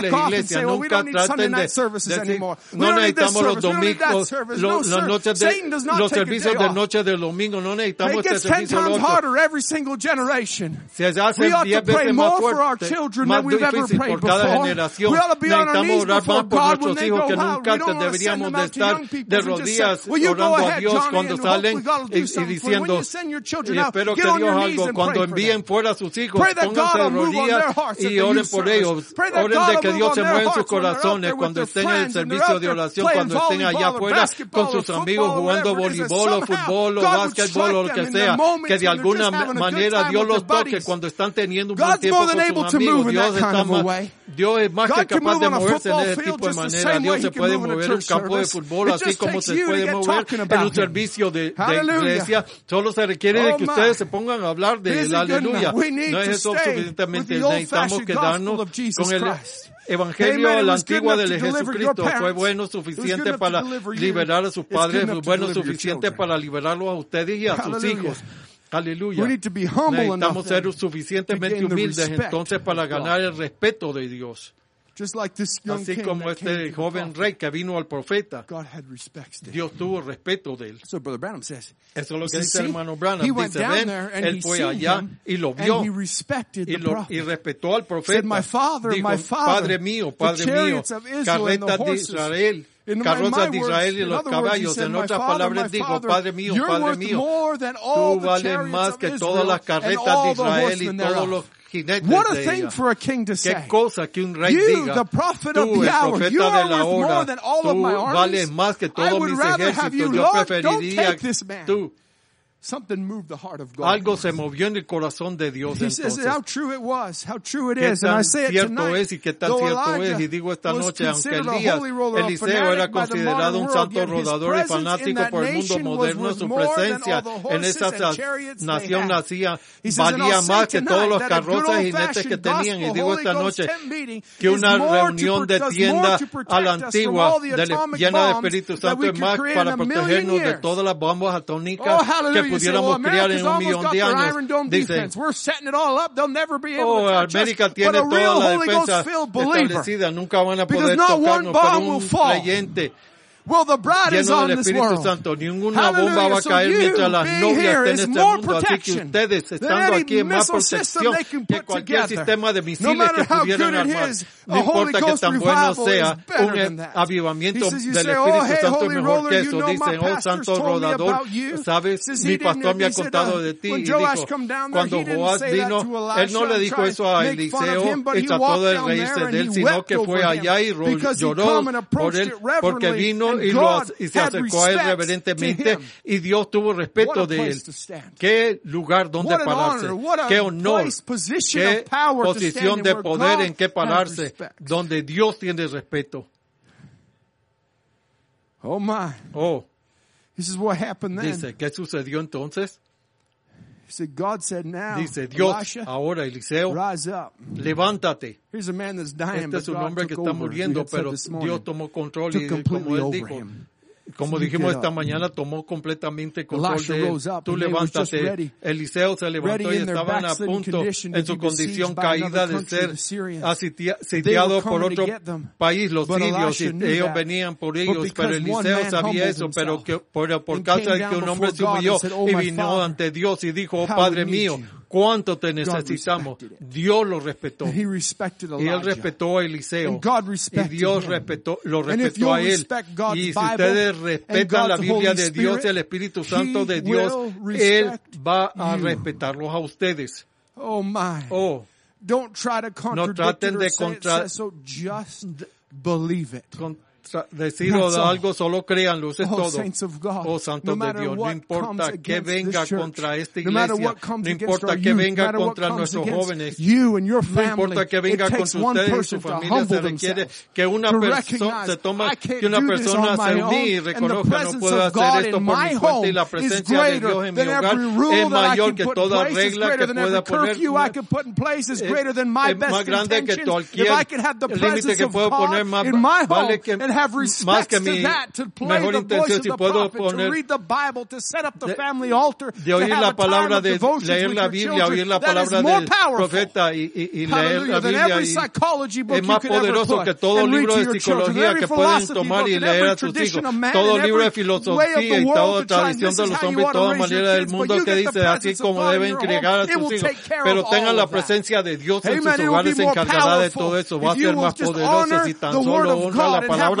C: back off and say, well, we don't need Sunday night services anymore. We don't need this service. We don't need that service. No, sir. Satan does not take a day off. It gets ten times harder every single generation. We ought to pray more for our children than we've ever prayed before. We ought to be on our knees before God when they go out. We don't want to send them out to young people and just say, well, you go ahead, Johnny, and hope we got to do y diciendo, y espero que Dios algo, cuando envíen fuera a sus hijos, pónganse de rodillas y oren por ellos. Oren de que Dios se mueva en sus corazones cuando estén en el servicio de oración, cuando estén allá afuera con sus amigos jugando voleibol o fútbol o básquetbol o lo que sea, que de alguna manera Dios los toque cuando están teniendo un buen tiempo con sus amigos. Dios está más, Dios es más que capaz de moverse en ese tipo de manera. Dios se puede mover en un campo de fútbol así como se puede mover en un servicio de, de iglesia. Solo se requiere de que ustedes se pongan a hablar de la aleluya. No es eso suficientemente. Necesitamos quedarnos con el Evangelio a la antigua de Jesucristo. Fue bueno suficiente para liberar a sus padres, fue bueno suficiente para liberarlos a ustedes y a sus hijos. Aleluya. Necesitamos ser suficientemente humildes entonces para ganar el respeto de Dios. Así como este joven rey que vino al profeta, Dios tuvo respeto de él. Eso es lo que dice el hermano Branham. Dice, ven, él fue allá y lo vio y, lo, y respetó al profeta. Dijo, Padre mío, Padre mío, carretas de Israel, carrozas de Israel y los caballos. En otras palabras dijo, Padre mío, Padre mío, tú vales más que todas las carretas de Israel y todos los
B: What a thing for a king to say.
C: Qué cosa que un rey
B: you,
C: diga,
B: the prophet of
C: tú,
B: the
C: el
B: hour,
C: profeta
B: you are
C: de la
B: worth
C: hora,
B: more than all of
C: tú
B: my armies.
C: vales más que
B: I
C: todos
B: would
C: mis
B: rather have you,
C: ejércitos. Yo
B: Lord,
C: preferiría
B: don't take this man.
C: tú.
B: Something moved the heart of God.
C: Algo se movió en el corazón de Dios
B: He
C: entonces.
B: says how true it was, how true it
C: Qué
B: is. And I
C: tan
B: say it
C: cierto
B: tonight,
C: es y qué tan
B: though
C: cierto
B: Elijah
C: es. Y digo esta
B: was
C: noche, aunque
B: considered a
C: Elías,
B: holy roller, a
C: Eliseo
B: fanatic
C: era
B: by the
C: considerado un
B: modern
C: santo
B: world, yet his
C: rodador y
B: presence in
C: fanático
B: that
C: por el mundo
B: nation was
C: moderno,
B: worth
C: su
B: more than
C: presencia
B: all the
C: en
B: horses
C: esa
B: and chariots they
C: nación
B: had.
C: nacía
B: He says, and
C: valía
B: I'll say
C: más que todos los
B: tonight that a good
C: carrozas y jinetes que
B: old-fashioned
C: tenían. Y
B: gospel
C: digo
B: Holy
C: esta
B: Ghost
C: noche
B: tent meeting
C: que una
B: is more to
C: reunión de
B: pro- does
C: tienda
B: more to
C: a
B: protect
C: la
B: us from
C: antigua
B: all the
C: de-
B: atomic
C: llena de
B: bombs
C: Espíritu
B: that
C: Santo
B: we
C: es
B: could
C: más
B: create
C: para
B: in a million
C: protegernos de
B: years.
C: todas las bombas atómicas
B: Oh,
C: que
B: hallelujah. You say, well,
C: pudiéramos crear
B: America's
C: en un
B: almost
C: millón
B: got
C: de
B: their
C: años.
B: Iron Dome
C: Dice,
B: defense. We're setting it all up. They'll never be able
C: oh,
B: to touch
C: América
B: us.
C: tiene
B: But a
C: toda
B: real
C: la
B: Holy
C: defensa
B: Ghost-filled believer,
C: establecida. Nunca van a
B: because
C: poder
B: not one
C: tocarnos,
B: bomb
C: pero
B: will
C: un
B: fall.
C: creyente
B: Well, the bride is
C: lleno
B: on
C: del
B: this
C: Espíritu
B: world.
C: Santo. Ninguna bomba
B: Hallelujah.
C: va a
B: So
C: caer
B: you
C: mientras las
B: being
C: novias
B: here
C: estén en
B: is
C: este
B: more
C: mundo. Así que
B: protection
C: ustedes,
B: than
C: estando
B: any
C: aquí, es más
B: missile system
C: protección
B: they can
C: que
B: put
C: cualquier
B: together.
C: sistema de
B: No
C: misiles
B: matter
C: que
B: how
C: pudieran
B: good it
C: armar.
B: is,
C: No
B: a Holy
C: importa que
B: Ghost
C: tan bueno
B: revival
C: sea,
B: is better
C: un
B: than that.
C: avivamiento
B: He says, you
C: del
B: say, oh,
C: Espíritu
B: hey,
C: Santo es
B: Holy
C: mejor
B: Roller,
C: que
B: you
C: eso.
B: know my
C: Dicen, oh,
B: pastor's
C: Santo
B: told me
C: Rodador,
B: about you.
C: ¿sabes?
B: Says he
C: Mi
B: didn't-
C: pastor me ha
B: he said,
C: contado
B: uh,
C: de ti.
B: when
C: Y
B: Joash
C: dijo,
B: come down there,
C: cuando
B: he didn't
C: Joás
B: say that
C: vino,
B: to
C: él no
B: Elisha
C: le
B: and
C: dijo
B: try
C: eso a
B: to make fun of
C: Eliseo
B: him, but
C: y
B: he
C: trató
B: walked
C: de
B: down
C: reírse
B: there
C: de
B: and
C: él,
B: he
C: sino
B: wept
C: que fue
B: over
C: allá y
B: him
C: ro-
B: because he
C: lloró
B: come and
C: por
B: approached
C: él,
B: it
C: porque
B: reverently,
C: vino
B: and
C: y, lo,
B: God
C: y se
B: had
C: acercó a él
B: respect
C: reverentemente
B: to him.
C: y Dios tuvo respeto
B: What a
C: de
B: place
C: él.
B: to stand.
C: Qué lugar donde
B: What an
C: pararse,
B: honor, what a
C: qué honor,
B: place, position
C: qué
B: of power to
C: posición
B: stand in
C: de
B: where
C: poder
B: God
C: en que
B: has
C: pararse,
B: respect.
C: donde Dios tiene respeto.
B: Oh my.
C: Oh,
B: This is what happened then.
C: dice, ¿qué sucedió entonces?
B: He said, God said, now,
C: Dice, Dios,
B: Elisha,
C: ahora Eliseo,
B: rise up.
C: levántate.
B: Here's a man that's dying,
C: Este
B: but
C: es un
B: God
C: hombre que
B: took
C: está
B: over.
C: muriendo,
B: We had said
C: pero
B: this morning.
C: Dios tomó control
B: Took
C: y
B: completely
C: como él
B: over
C: dijo,
B: him.
C: como
B: So you
C: dijimos
B: get
C: esta
B: up.
C: mañana, tomó completamente control
B: Elisha
C: de él.
B: rose up
C: Tú
B: and they were just
C: levántate.
B: ready.
C: Eliseo se levantó
B: Ready
C: y
B: in their
C: estaban a
B: backslidden
C: punto
B: condition to
C: en su
B: be besieged
C: condición
B: by
C: caída
B: another
C: de
B: country,
C: ser
B: the Syrians.
C: asitia-
B: They were
C: sitiados por
B: coming to
C: otro
B: get them.
C: país, los
B: But
C: sirios,
B: Elisha
C: y
B: knew
C: ellos
B: that.
C: venían por
B: But
C: ellos, pero
B: because one
C: Eliseo
B: man
C: sabía
B: humbled
C: eso, pero
B: himself
C: que por, por
B: and
C: causa
B: came
C: de que
B: down
C: un hombre se
B: before God
C: humilló
B: and said, "Oh,
C: y
B: my
C: vino
B: Father,
C: ante Dios y dijo, oh
B: how
C: Padre
B: we need
C: mío,
B: you."
C: cuánto te necesitamos.
B: respected it.
C: Dios lo respetó.
B: And he respected
C: Y él
B: Elijah.
C: respetó a Eliseo.
B: And God
C: Y
B: respected
C: Dios
B: him.
C: respetó, lo
B: And if
C: respetó a
B: you'll
C: él.
B: respect God's
C: Y si
B: Bible
C: ustedes
B: and
C: respetan la
B: God's
C: Biblia
B: Holy
C: de Dios y el
B: Spirit,
C: Espíritu Santo de
B: He
C: Dios,
B: will
C: Él
B: respect
C: va a
B: you.
C: respetarlos a ustedes.
B: Oh my.
C: Oh,
B: Don't try to contradict
C: traten
B: it
C: de
B: or say it
C: contra-
B: says so. Just believe it.
C: contra- decir o
B: That's all.
C: algo, solo créanlo, eso es
B: Oh,
C: todo.
B: saints of God.
C: Oh, santos
B: No
C: de
B: matter
C: Dios, no
B: what
C: importa
B: comes
C: que
B: against
C: venga
B: this church,
C: contra esta
B: no matter
C: iglesia,
B: what comes
C: no
B: against
C: importa
B: our
C: que
B: youth, no
C: venga
B: matter what
C: contra
B: comes
C: nuestros
B: against
C: jóvenes,
B: you and your
C: no
B: family,
C: importa que
B: it
C: venga
B: takes
C: contra
B: one
C: ustedes y
B: person
C: su
B: to
C: familia,
B: humble
C: se requiere
B: themselves,
C: que una
B: to
C: persona
B: recognize,
C: se toma,
B: I can't
C: que una
B: do this
C: persona
B: on
C: se
B: my
C: humille y
B: own, and the
C: reconozca, no
B: presence
C: puedo
B: of
C: hacer
B: God
C: esto
B: in
C: por
B: my
C: mi cuenta y
B: home
C: la
B: is
C: presencia de
B: greater
C: Dios en mi
B: than
C: hogar
B: every rule
C: es
B: that I
C: mayor
B: can
C: que
B: put in
C: toda
B: place, is
C: regla
B: greater
C: que
B: than every
C: pueda poner.
B: curfew I can put in place, is greater than my
C: Es
B: best
C: más grande que
B: intentions.
C: cualquier
B: If I could have the
C: límite
B: presence
C: que
B: of
C: puedo poner
B: God
C: más
B: in my home
C: vale que
B: and have
C: más
B: respect
C: que
B: to
C: mi
B: that, to play
C: mejor
B: the voice
C: intención
B: of
C: si
B: the
C: puedo
B: prophet, to
C: poner
B: read the Bible, to set up the
C: de,
B: family altar,
C: de oír
B: to have
C: la
B: a time
C: palabra
B: of
C: de
B: devotions
C: leer
B: with
C: la
B: your
C: Biblia,
B: children.
C: oír la
B: That is
C: palabra
B: more
C: del
B: powerful.
C: profeta y, y, y leer la
B: Hallelujah, than
C: Biblia
B: every
C: y
B: psychology book
C: es
B: you
C: más
B: could ever
C: poderoso
B: put
C: que todo
B: and read
C: libro
B: to
C: de
B: your children.
C: psicología
B: Every
C: que pueden
B: philosophy
C: tomar
B: book
C: y
B: and
C: leer
B: every
C: a tus
B: tradition
C: hijos,
B: of man
C: todo
B: and
C: libro de
B: every way of
C: filosofía
B: the
C: y
B: world
C: toda
B: to try,
C: tradición
B: this
C: de
B: is
C: los
B: how you
C: hombres y
B: ought to
C: toda
B: raise your
C: manera del
B: kids, but
C: mundo
B: you
C: que
B: get the
C: dice así
B: presence of
C: como
B: God in
C: deben
B: your
C: criar
B: home,
C: a
B: it will
C: sus hijos,
B: take care
C: pero
B: of
C: tengan
B: all
C: la
B: of that.
C: presencia de Dios en
B: Amen.
C: sus
B: It will be
C: hogares
B: more
C: encargada de
B: powerful
C: todo eso, va a
B: if you
C: ser
B: will
C: más
B: just
C: poderoso
B: honor
C: si tan
B: the word
C: solo
B: of
C: honra
B: God
C: la
B: and have
C: palabra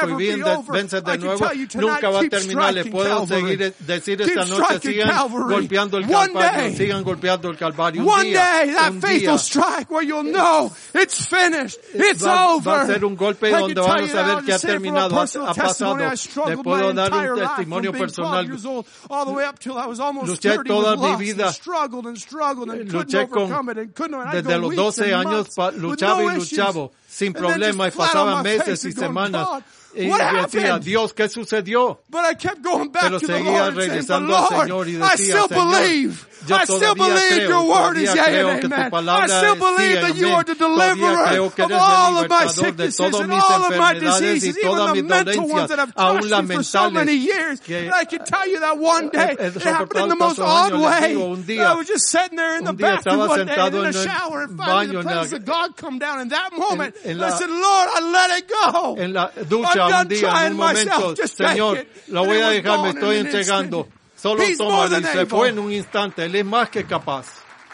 C: y vences de nuevo, nunca va a terminar. Les puedo seguir, decir esta noche, sigan golpeando el Calvario, sigan golpeando el Calvario. Un día,
B: that faith will strike where you'll know it's finished, it's
C: va,
B: over.
C: Va a ser un golpe es donde vamos a ver que ha terminado, ha, ha pasado. Le puedo dar un testimonio personal. Luché toda mi vida. Luché con, desde los doce años, luchaba y luchaba sin problema y pasaban meses y semanas. Y decía, Dios, ¿qué sucedió? Pero seguía regresando al Señor y decía, Señor, yo todavía creo, todavía creo que tu palabra es sí, amén. Todavía creo que eres el libertador de todas mis enfermedades y todas mis dolencias, aún las mentales, que he soportado tantos años. Les digo, un día, un día estaba sentado en el baño, en la, en, en la, en la ducha, un día, en un momento, Señor, lo voy a dejar, me estoy entregando. Solo tómalo, y se fue en un instante. Él es más que capaz.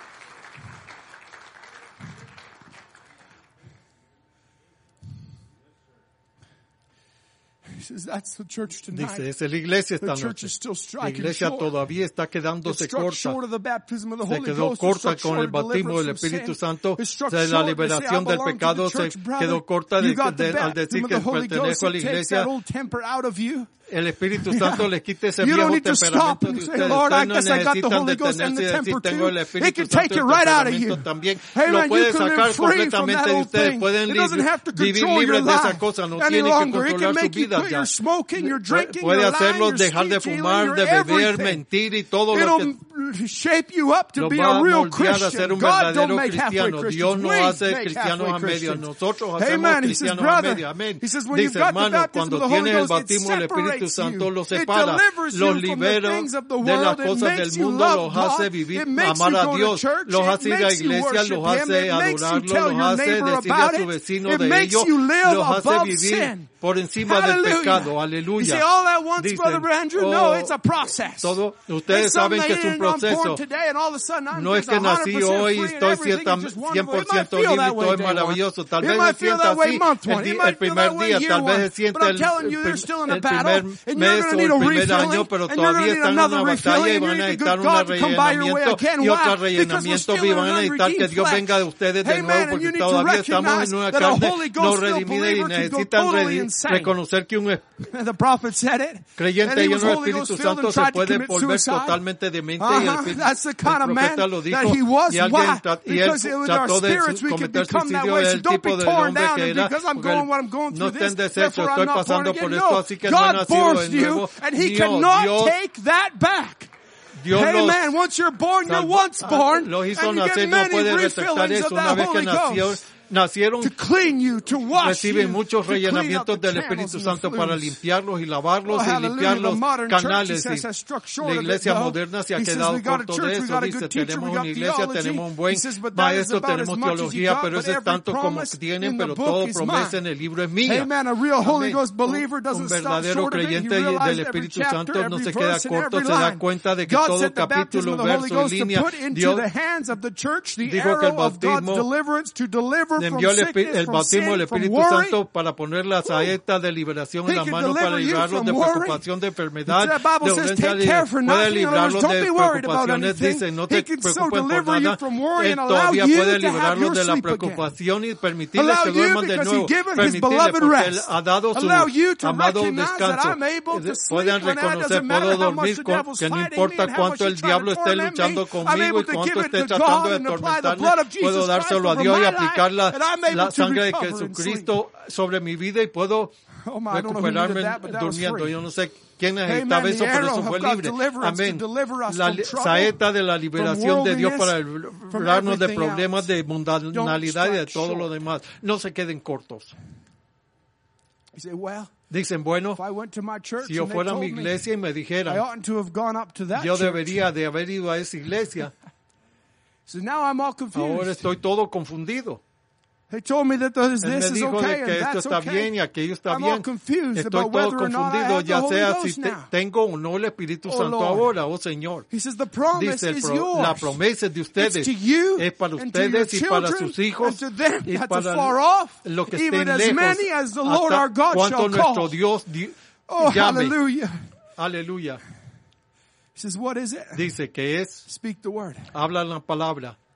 C: Dice, esa es la iglesia esta noche. La iglesia todavía está quedándose corta. Se quedó corta con el bautismo del Espíritu Santo. De la liberación del pecado se quedó corta de, de, al decir que pertenezco a la iglesia. El Espíritu Santo les quite ese viejo temperamento de ustedes. Ustedes no necesitan detenerse y decir, tengo el Espíritu Santo y el temperamento también. Lo puede sacar completamente de ustedes. Pueden vivir libres de esa cosa. No tienen que controlar su vida ya. Puede hacerlo dejar de fumar, de beber, mentir y todo lo que los va a moldear a ser un verdadero cristiano. Dios no hace cristianos a medias. Nosotros hacemos cristianos a medias. Amén. Dice, hermano, cuando tienes el bautismo del Espíritu Santo los separa, los libera de las cosas del mundo, los hace vivir, amar a Dios, los hace ir a la iglesia, los hace adorarlo, los hace decirle a su vecino de ellos, los hace vivir por encima del pecado. Aleluya. Dicen, oh, todo, ustedes saben que es un proceso. No es que nací hoy y estoy cien por ciento libre y todo es maravilloso. Tal vez se sienta así el, el primer día, tal vez se sienta el, el, el primer mes o el primer año, pero todavía están en una batalla y van a necesitar un rellenamiento y otro rellenamiento y van a necesitar que Dios venga de ustedes de nuevo porque todavía estamos en una carne no redimida y necesitan redimir. Reconocer que un creyente lleno del Espíritu Santo se puede volver totalmente demente uh-huh. y el, el, el profeta lo dijo y alguien tra- y él trató de su- cometer suicidio del tipo de hombre que era no estén de sexo, estoy pasando por esto así que no he nacido de nuevo. Dios, Dios
B: hey
C: los,
B: man, once you're born, you're once born,
C: los hizo
B: and you
C: nacer,
B: get
C: no
B: many
C: puede retractar
B: refillings
C: eso.
B: of
C: Una
B: the
C: vez que
B: Holy
C: nació,
B: Ghost.
C: nacieron,
B: To clean you, to wash
C: reciben
B: you,
C: muchos
B: to clean
C: rellenamientos
B: out the
C: del
B: channels
C: Espíritu
B: and the
C: Santo para
B: fluids.
C: limpiarlos y lavarlos
B: Oh,
C: y limpiar
B: hallelujah.
C: los
B: The modern church,
C: canales.
B: he says,
C: Y
B: has struck short
C: la
B: of it,
C: iglesia
B: though.
C: moderna se ha
B: He says,
C: quedado
B: we got a
C: corto
B: church,
C: de
B: we
C: eso.
B: got a
C: Dice,
B: good teacher, we
C: tenemos
B: got
C: una iglesia,
B: theology.
C: tenemos un buen
B: He says, but that is
C: maestro,
B: about as
C: tenemos
B: much as you
C: teología,
B: got,
C: pero
B: but
C: eso es
B: every
C: tanto como
B: promise
C: tienen,
B: in the
C: pero
B: book
C: todo
B: is
C: promesa
B: mine.
C: en el libro es mía.
B: Amen. A real Holy
C: Amén.
B: Ghost believer
C: Un
B: doesn't stop
C: verdadero
B: short of it. He
C: creyente del
B: realizes every
C: Espíritu
B: chapter,
C: Santo no
B: every
C: se queda
B: verse, and
C: corto,
B: every
C: se da
B: line.
C: cuenta de que
B: God
C: todo
B: sent the baptism
C: capítulo,
B: of the Holy
C: verso y
B: Ghost to
C: línea,
B: put into
C: Dios
B: the hands of the church the
C: dijo que el
B: arrow of God's
C: bautismo
B: deliverance to deliver
C: le
B: from
C: envió el, espi-
B: sickness,
C: el
B: from
C: bautismo del
B: sin, from
C: Espíritu
B: worry.
C: Santo para poner la saeta de liberación en
B: He
C: la
B: can
C: mano para
B: deliver you
C: librarlos
B: from
C: de
B: worry.
C: preocupación, de enfermedad,
B: The Bible
C: de
B: says,
C: dolencia,
B: take care for
C: puede
B: nothing. In other words,
C: librarlos
B: don't
C: de
B: be worried about
C: preocupaciones,
B: anything.
C: dice, no
B: He
C: te
B: can so
C: preocupes por
B: deliver you
C: nada,
B: from worry
C: Él
B: and allow
C: todavía
B: you
C: puede
B: to have
C: librarlos
B: your
C: de la
B: sleep again.
C: preocupación y permitirles
B: Allow
C: que
B: you
C: duerman de
B: because
C: nuevo,
B: He given His
C: permitirles
B: beloved
C: porque Él
B: rest.
C: ha dado su
B: Allow you to
C: amado
B: recognize that
C: descanso.
B: I'm able to sleep
C: Pueden
B: when it
C: reconocer,
B: doesn't matter
C: puedo
B: how much
C: dormir,
B: the
C: con,
B: devil's
C: que no
B: fighting me
C: importa
B: and how much
C: cuánto el
B: he's trying
C: diablo
B: to
C: esté
B: torment
C: luchando
B: me. I'm
C: conmigo
B: able
C: y
B: to
C: cuánto
B: give it
C: esté
B: to
C: tratando
B: God
C: de
B: and apply the
C: atormentarme,
B: blood of
C: puedo
B: Jesus Christ
C: dárselo a
B: over
C: Dios y
B: my
C: aplicar la,
B: life, and I'm able
C: la
B: to
C: sangre de
B: recover and sleep.
C: Jesucristo sobre mi vida y puedo
B: Oh my, I don't know who needed
C: recuperarme
B: that, but that was
C: durmiendo.
B: free.
C: Yo no sé quién
B: Amen.
C: necesitaba eso,
B: The
C: pero eso
B: arrow
C: fue
B: of God's
C: libre.
B: deliverance
C: Amén.
B: to deliver us
C: La
B: from
C: li-
B: trouble,
C: saeta de la liberación de Dios para
B: worldliness,
C: librarnos de
B: from
C: problemas,
B: everything
C: de mundanalidad y de
B: strike
C: todo lo
B: short.
C: demás. No se queden cortos.
B: You say, well,
C: Dicen, bueno,
B: if I went to my church
C: si yo
B: and they
C: fuera a
B: told
C: mi
B: me
C: iglesia y me
B: I
C: dijeran,
B: oughtn't to have gone up to that
C: yo
B: church.
C: debería de haber ido a esa iglesia,
B: So now I'm all confused.
C: ahora estoy todo confundido.
B: They told me that this,
C: Él me
B: this is
C: dijo
B: okay
C: de que
B: and
C: esto
B: that's
C: está
B: okay.
C: bien y aquello está
B: I'm all
C: bien.
B: confused
C: Estoy
B: about
C: todo
B: whether or not I
C: confundido,
B: have the
C: ya
B: Holy
C: sea
B: Ghost
C: si te-
B: now.
C: tengo o no el Espíritu
B: Oh,
C: Santo
B: Lord.
C: ahora, oh Señor.
B: He says the promise
C: Dice, el
B: is
C: pro-
B: yours.
C: la promesa es de ustedes,
B: It's to you
C: es para
B: and to your
C: ustedes y para
B: children
C: sus hijos
B: and to them
C: y
B: that
C: para
B: are far off,
C: lo que
B: even
C: estén
B: as
C: lejos,
B: many as the Lord
C: hasta
B: our God
C: cuanto
B: shall
C: nuestro
B: call.
C: Dios di-
B: Oh,
C: llame.
B: hallelujah.
C: Aleluya.
B: He says, what is it?
C: Dice que es,
B: Speak the word.
C: habla la palabra.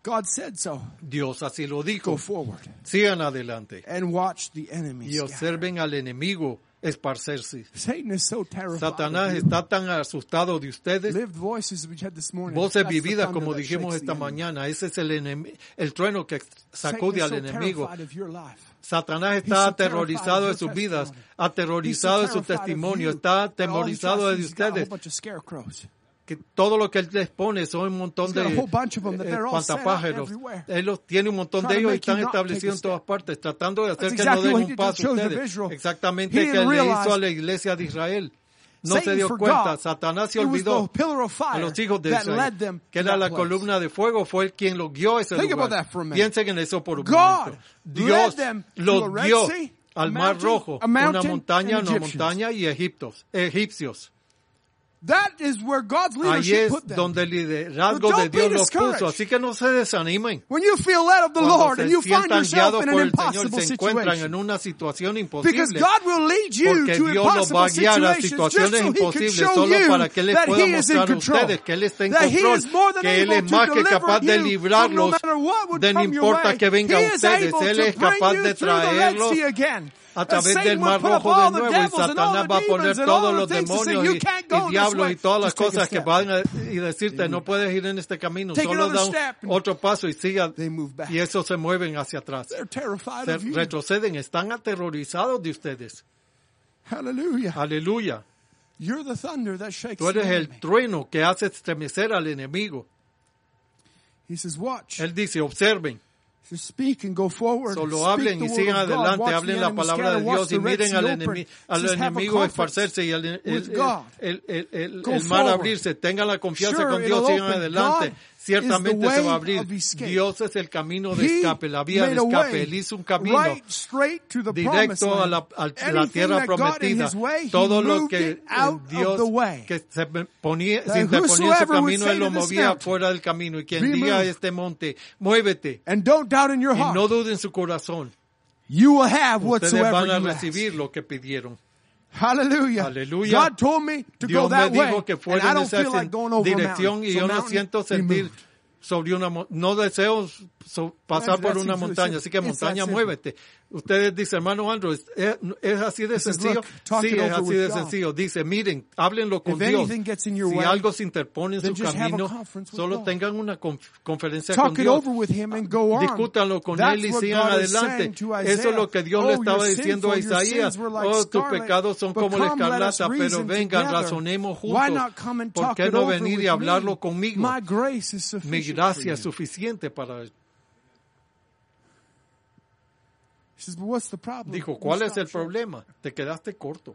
B: God said so.
A: Dios así lo dijo.
B: Go forward.
A: Sigan adelante.
B: And watch the enemy
A: Y observen al enemigo esparcerse.
B: Satan is so terrified.
A: Satanás está tan asustado de ustedes.
B: Lived voices we had this morning.
A: Voces vividas, como dijimos esta mañana. Ese es el, enem- el trueno que sacude al enemigo. Satanás está aterrorizado de sus vidas, aterrorizado de su testimonio, está atemorizado de ustedes. Que todo lo que él les pone son un montón de eh, pantapájaros. Él los tiene un montón de ellos y están establecidos en todas partes, tratando de hacer que no den un paso a ustedes. Exactamente que le hizo a la iglesia de Israel. No se dio cuenta. Satanás se olvidó a los hijos de Israel, que era la columna de fuego, fue el quien los guió a ese lugar. Piensen en eso por un momento. Dios los guió al Mar Rojo, una montaña, una montaña y egiptos, egipcios.
B: That is where God's
A: Ahí es
B: leadership put them.
A: donde el liderazgo
B: So
A: de
B: don't
A: Dios
B: be
A: los puso.
B: discouraged.
A: Así que no se desanimen.
B: When you feel led of the
A: Cuando
B: Lord
A: se
B: and you find
A: sientan
B: yourself
A: guiados
B: in an
A: por el Señor y
B: impossible
A: se encuentran en
B: situation.
A: una situación
B: Because
A: imposible,
B: God will lead you
A: porque
B: to
A: Dios los va a
B: impossible
A: guiar a
B: situations just
A: situaciones
B: so He can
A: imposibles
B: show
A: solo
B: you
A: para que Él les
B: that
A: pueda
B: He is in
A: mostrar a
B: control.
A: ustedes que Él está en
B: That He
A: control,
B: is more than
A: que Él
B: able
A: es más
B: to
A: que capaz de
B: deliver you
A: librarlos
B: from no matter what would
A: de no
B: come your
A: importa
B: way.
A: que venga
B: He
A: a
B: is
A: ustedes.
B: able
A: Él
B: to
A: es
B: bring
A: capaz
B: you
A: de
B: through the Red
A: traerlos
B: Sea again.
A: a través
B: Satan
A: del
B: would
A: Mar
B: put up
A: Rojo
B: all
A: de
B: the
A: nuevo, y
B: devils and all
A: Satanás
B: the
A: va a poner
B: demons and
A: todos
B: all
A: los
B: the things to say,
A: demonios
B: "You
A: y,
B: can't go
A: y
B: this
A: diablos
B: way."
A: y todas las
B: Just take a
A: cosas que
B: step.
A: van a, y decirte no puedes ir en este camino,
B: Take
A: solo
B: another
A: da un,
B: step.
A: otro paso y siga,
B: They move back.
A: y eso se mueven hacia atrás.
B: They're terrified
A: Se
B: of you.
A: retroceden, están aterrorizados de ustedes.
B: Hallelujah.
A: Aleluya.
B: You're the thunder that shakes
A: Tú eres
B: the
A: el
B: enemy.
A: trueno que hace estremecer al enemigo.
B: He says, watch.
A: Él dice, observen,
B: He says, speak and go forward.
A: solo
B: Speak
A: hablen
B: the
A: y
B: word
A: sigan
B: of God.
A: adelante,
B: Watch
A: hablen
B: the
A: la
B: enemy
A: palabra
B: scatter.
A: de
B: Watch
A: Dios
B: the
A: y
B: Red
A: miren
B: Sea
A: al,
B: open.
A: enemi-
B: He
A: al
B: says, have a
A: enemigo
B: conference
A: esparcerse y al el,
B: with
A: el,
B: God.
A: el, el, el,
B: Go
A: el mar
B: forward.
A: abrirse. Tengan la confianza
B: Sure,
A: con Dios,
B: it'll
A: sigan
B: open.
A: adelante.
B: God
A: Ciertamente
B: is the
A: se va a
B: way
A: abrir.
B: of escape.
A: Dios es el camino de
B: He
A: escape, la vía de
B: made a
A: escape.
B: way
A: Él hizo un camino
B: right straight to the promised
A: directo a
B: land.
A: la, a la
B: Anything
A: tierra
B: that got in
A: prometida.
B: his way, he
A: Todo lo
B: moved
A: que
B: it out
A: Dios
B: of the way.
A: que se ponía,
B: That
A: se interponía en su
B: whosoever would
A: camino,
B: say
A: Él lo
B: to this
A: movía
B: mountain,
A: fuera del camino. Y quien
B: be
A: diga a
B: moved.
A: este monte, muévete,
B: And don't doubt in your
A: y
B: heart.
A: no dude en su corazón.
B: You will have
A: Ustedes
B: whatsoever
A: van a
B: you ask.
A: recibir lo que pidieron.
B: Hallelujah.
A: Aleluya.
B: God told me to
A: Dios
B: go that
A: me
B: way.
A: dijo que
B: And
A: fuera
B: I
A: en
B: don't
A: esa
B: feel like going over a
A: dirección
B: mountain.
A: y
B: So
A: yo no
B: mountain,
A: siento
B: be
A: sentir
B: moved.
A: sobre una mo- no deseo so- pasar
B: That's-
A: por
B: that
A: una
B: seems really
A: montaña,
B: simple.
A: así que
B: It's that
A: montaña,
B: simple.
A: muévete. Ustedes dicen, hermano Andrew, ¿es, es, es así de
B: He says,
A: sencillo?
B: look, talk
A: Sí,
B: it
A: es
B: over
A: así
B: with
A: de
B: God.
A: sencillo. Dice, miren, háblenlo con
B: If
A: Dios.
B: anything gets in your
A: Si
B: way,
A: algo se interpone en
B: then
A: su
B: just have a
A: camino,
B: conference with
A: solo
B: God.
A: tengan una conf- conferencia con
B: Talk it
A: Dios.
B: over with him and go on.
A: Discútanlo con
B: That's
A: él y
B: what
A: sigan
B: God is
A: adelante.
B: saying to
A: Eso es lo que Dios
B: Isaiah.
A: le
B: Oh,
A: estaba
B: you're
A: diciendo a
B: sinful, your
A: Isaías.
B: sins were like
A: Oh, tus
B: scarlet.
A: pecados son
B: But
A: como la
B: come, let us
A: escarlata, pero
B: reason
A: vengan,
B: together.
A: razonemos
B: Why
A: juntos.
B: not come and
A: ¿Por
B: talk
A: qué
B: it
A: no
B: over
A: venir
B: with
A: y hablarlo
B: me?
A: conmigo?
B: My grace is
A: Mi
B: sufficient
A: gracia es
B: for you.
A: suficiente para él.
B: He says, but what's the problem?
A: Dijo,
B: You
A: ¿cuál es
B: stop
A: el
B: short.
A: problema? Te quedaste corto.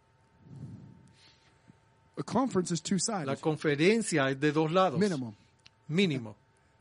B: A conference is two-sided.
A: La conferencia es de dos lados.
B: Minimum.
A: Mínimo.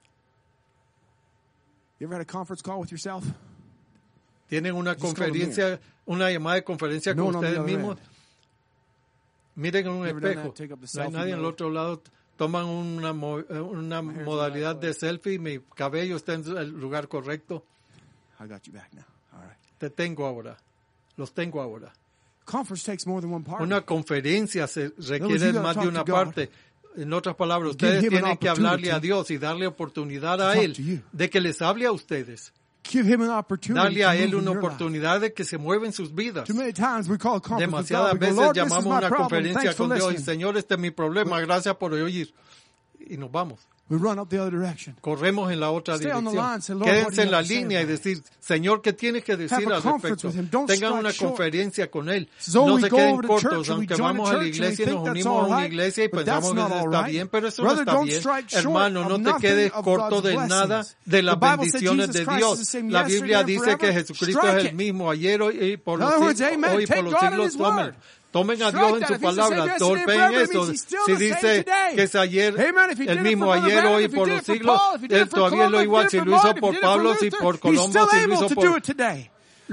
B: You ever had a conference call with yourself?
A: Tienen una
B: Just go to
A: conferencia, una llamada de conferencia
B: No
A: con
B: one on the
A: ustedes
B: other
A: mismos.
B: end.
A: Miren en un
B: You ever done
A: espejo.
B: that? Take up the
A: No hay
B: selfie
A: nadie en el
B: mode.
A: otro lado. Toman una, mo- eh, una
B: hair's
A: modalidad
B: the right
A: de selfie. Mi cabello está en el lugar correcto.
B: I got you back now. All right.
A: Te tengo ahora. Los tengo ahora.
B: Conference takes more than one part.
A: Una conferencia se
B: you
A: requiere
B: gotta
A: más de
B: talk
A: una
B: to God.
A: parte. En otras palabras,
B: Give
A: ustedes
B: him an
A: tienen que hablarle a
B: opportunity
A: Dios y darle oportunidad
B: to
A: a
B: talk
A: Él
B: to you.
A: de que les hable a ustedes.
B: Give him an opportunity
A: Darle a
B: to
A: Él
B: move in
A: una
B: your life.
A: oportunidad de que se mueva en sus vidas.
B: Too many times we call a conference with
A: Demasiadas
B: God. We go,
A: veces
B: Lord, this is
A: llamamos
B: my
A: una
B: problem.
A: conferencia
B: Thanks for
A: con Dios y
B: listening.
A: Señor, este es mi problema, gracias por oír. Y nos vamos.
B: We run up the other direction.
A: Corremos en la otra
B: Stay on the
A: dirección.
B: line, say, Lord, what do
A: Quédense
B: you
A: en la
B: have to say
A: línea y
B: about it?
A: decir, Señor, ¿qué tienes que decir
B: Have a
A: al
B: conference
A: respecto?
B: with him. Don't
A: Tengan
B: strike
A: una
B: short.
A: conferencia con Él.
B: So
A: No
B: we
A: se
B: go
A: queden
B: over to
A: cortos,
B: church and we
A: aunque
B: join a
A: vamos a la
B: church and we
A: iglesia y
B: think
A: nos
B: that's
A: unimos a
B: all
A: una
B: right,
A: iglesia y
B: but
A: pensamos
B: that's
A: que
B: not
A: eso
B: all
A: está
B: right.
A: bien, pero eso
B: Brother,
A: no está
B: don't
A: bien.
B: strike short
A: Hermano,
B: of
A: no te
B: nothing
A: quedes
B: of
A: corto
B: God's
A: de nada
B: blessings.
A: de las
B: The Bible said
A: bendiciones
B: Jesus
A: de
B: Christ
A: Dios.
B: is the same
A: La
B: yesterday
A: Biblia
B: and
A: dice
B: forever.
A: que Jesucristo
B: Strike
A: es el
B: it.
A: mismo ayer hoy y por
B: In
A: los
B: other words,
A: siglos,
B: amen.
A: hoy por
B: Take
A: los
B: God at
A: siglos.
B: His
A: Tomen.
B: word.
A: Tomen a
B: Strike
A: Dios en
B: that.
A: su
B: If he's the same
A: palabra,
B: yesterday,
A: torpen
B: forever, it
A: eso.
B: means he's still
A: Si
B: the same
A: dice
B: today.
A: que es ayer
B: Amen. If he
A: el
B: did it
A: mismo
B: for Brother
A: ayer,
B: Branham,
A: hoy
B: if he
A: por
B: did
A: los
B: it for
A: siglos,
B: Paul, if he did
A: Él
B: it for
A: todavía lo
B: Columbus,
A: igual
B: if he
A: si
B: did it
A: lo
B: for
A: hizo
B: Martin, if
A: por
B: he did it for
A: Pablo, si
B: Luther,
A: por
B: he's
A: Colombo,
B: still
A: si lo
B: able
A: hizo
B: to
A: por
B: do it today.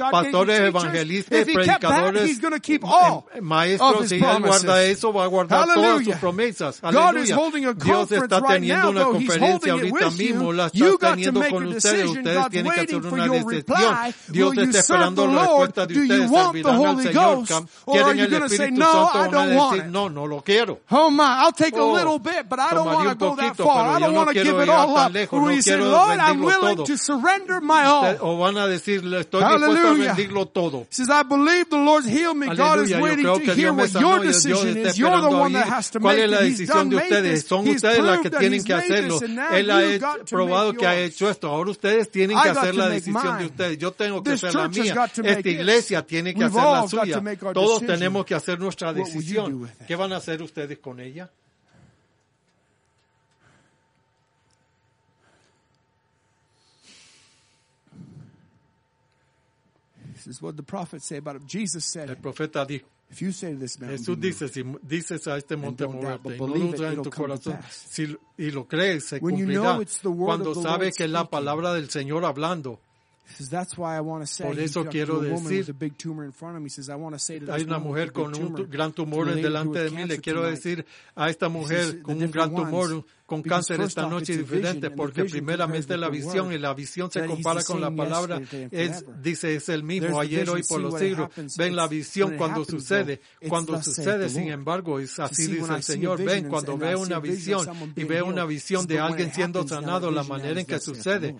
C: pastores, evangelistas, predicadores, maestros, si Él guarda eso, va a guardar todas sus promesas. Aleluya. Dios está teniendo una conferencia ahorita mismo, la está teniendo con ustedes. Ustedes tienen que hacer una decisión. Dios está esperando la respuesta de ustedes. ¿Servirán al Señor? ¿Quieren el Espíritu Santo? Van a decir, no, no lo quiero.
B: Oh my, I'll take a little bit, but I don't want to go that far. I don't want to give it all up. Or you say, Lord, I'm willing to surrender my all.
C: O van a decir, estoy dispuesto a rendirlo todo.
B: He says, I believe the Lord's healed me. God is waiting to hear what your decision is. You're the one that has to make it.
C: ¿Cuál es la decisión de ustedes? Son ustedes las que tienen que hacerlo. Él ha probado que ha hecho esto. Ahora ustedes tienen que hacer la decisión de ustedes. Yo tengo que hacer la mía. Esta iglesia tiene que hacer la suya. Todos tenemos que hacer nuestra decisión. ¿Qué van a hacer ustedes con ella?
B: This is what the prophet said about him. Jesus said,
C: el profeta dijo,
A: Jesús dice, si dices a este monte moverte y no dudas en tu corazón, si, y lo crees, se cumplirá. Cuando sabes que es la palabra del Señor hablando. Por eso quiero decir, hay una mujer con un gran tumor delante de mí, le quiero decir a esta mujer con un gran tumor, con cáncer esta noche diferente, porque primeramente la visión, y la visión se compara con la palabra, es, dice, es el mismo ayer, hoy, por los siglos. Ven la visión cuando sucede, cuando sucede, sin embargo, es así dice el Señor. Ven, cuando veo una visión y veo una visión de alguien siendo sanado, la manera en que sucede.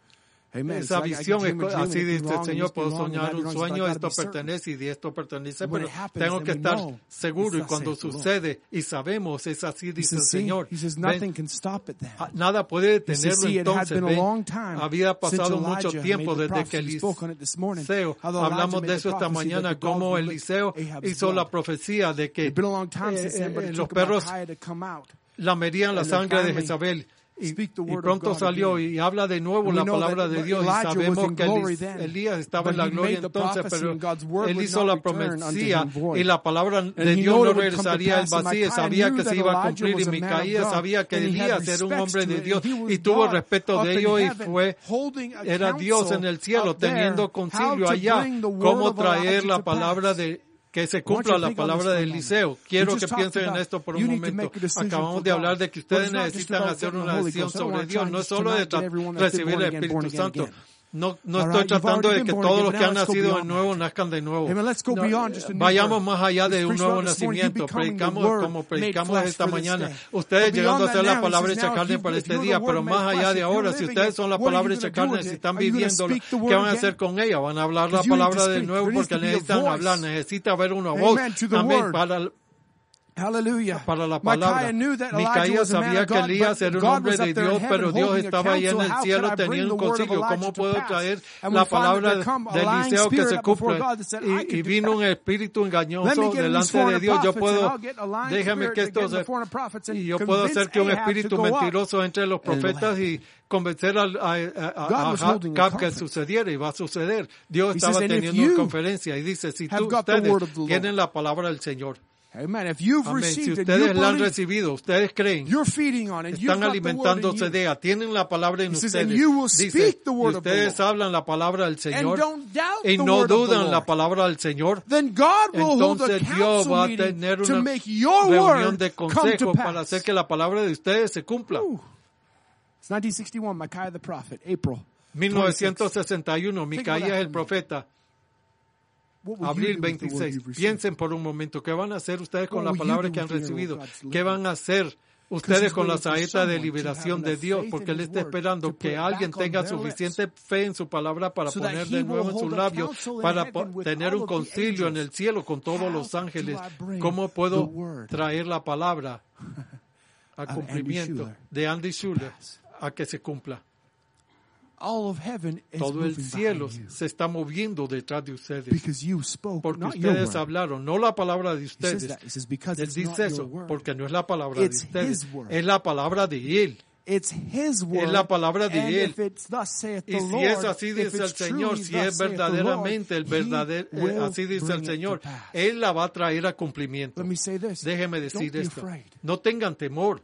A: Esa visión es así dice el Señor, puedo soñar un sueño, esto pertenece y esto pertenece, pero tengo que estar seguro, y cuando sucede y sabemos, es así dice el Señor. Ven, nada puede detenerlo. Entonces, ven, había pasado mucho tiempo desde que Eliseo, hablamos de eso esta mañana, como Eliseo hizo la profecía de que eh, eh, los perros lamerían la sangre de Jezabel. Y, y pronto salió y habla de nuevo la palabra de Dios, y sabemos que Elías estaba en la gloria entonces, pero él hizo la profecía y la palabra de Dios no regresaría al vacío. Sabía que se iba a cumplir, y Micaías sabía que Elías era un hombre de Dios y tuvo respeto de ellos, y fue, era Dios en el cielo teniendo concilio allá, cómo traer la palabra de que se cumpla la palabra de Eliseo. Quiero que piensen en esto por un momento. Acabamos de hablar de que ustedes necesitan hacer una decisión sobre Dios. No es solo de recibir el Espíritu Santo. No, no estoy tratando de que todos los que han nacido de nuevo nazcan de nuevo. No, vayamos más allá de un nuevo nacimiento. Predicamos como predicamos esta mañana. Ustedes llegando a ser la palabra hecha carne para este día, pero más allá de ahora, si ustedes son la palabra hecha carne, si están viviéndolo, ¿qué van a hacer con ella? Van a hablar la palabra de nuevo porque necesitan hablar. Necesita haber una voz también para
B: Hallelujah.
A: Para la palabra. Micaías sabía que Elías era un hombre de Dios, pero Dios estaba allá en el cielo teniendo un concilio. ¿Cómo puedo traer la palabra de Eliseo que se cumpla? Y, y vino un espíritu engañoso delante de Dios. Yo puedo, déjame que esto se, y yo puedo hacer que un espíritu mentiroso entre los profetas y convencer a, a, a, a Jacab que sucediera, y va a suceder. Dios estaba teniendo una conferencia y dice, si tú, ustedes tienen la palabra del Señor,
B: Amen. If you've
A: Amén. Si
B: received it,
A: ustedes
B: you
A: la han
B: believe,
A: recibido, ustedes creen,
B: you're feeding on it, you've
A: están
B: got the word in
A: alimentándose
B: you.
A: de ella, tienen la palabra en
B: He says,
A: ustedes.
B: and you will
A: Dice,
B: speak the
A: y
B: word of the
A: ustedes
B: Lord.
A: hablan la palabra del
B: And
A: Señor
B: don't doubt
A: y
B: the
A: no
B: word of the
A: dudan
B: Lord.
A: la palabra del Señor.
B: Then God will hold a
A: Entonces Dios
B: council
A: va a
B: meeting
A: tener
B: to
A: una
B: make your
A: reunión
B: word
A: de
B: come to
A: consejo para
B: pass.
A: hacer que la palabra de ustedes se cumpla.
B: Ooh. It's nineteen sixty-one, Micaiah the prophet, April.
A: mil novecientos sesenta y uno, Micaías el profeta. Abril veintiséis. Piensen por un momento, ¿qué van a hacer ustedes con la palabra que han recibido? ¿Qué van a hacer ustedes con la saeta de liberación de Dios? Porque Él está esperando que alguien tenga suficiente fe en su palabra para poner de nuevo en sus labios, para tener un concilio en el cielo con todos los ángeles. ¿Cómo puedo traer la palabra a cumplimiento de Andy Schuller a que se cumpla?
B: All of heaven is
A: Todo el
B: moving
A: cielo
B: behind you.
A: se está moviendo detrás de ustedes.
B: Because you spoke,
A: Porque
B: not your
A: ustedes
B: word.
A: hablaron, no la palabra de
B: He says
A: ustedes.
B: that. He says, because
A: Él
B: it's not
A: dice
B: your
A: eso,
B: word.
A: porque no es la palabra
B: It's
A: de ustedes.
B: His word.
A: Es la palabra de Él.
B: It's His word.
A: Es la palabra de
B: And
A: Él.
B: if it's thus saith the
A: Y si
B: Lord,
A: es así
B: if
A: dice el
B: it's
A: Señor,
B: truly
A: si
B: thus
A: es
B: saith the
A: verdaderamente el
B: Lord, He
A: verdadero, eh,
B: will
A: así dice el
B: bring it to
A: Señor,
B: pass.
A: Él la va a traer a cumplimiento.
B: Let me say this.
A: Déjeme
B: Don't
A: decir
B: be
A: esto.
B: afraid.
A: No tengan temor.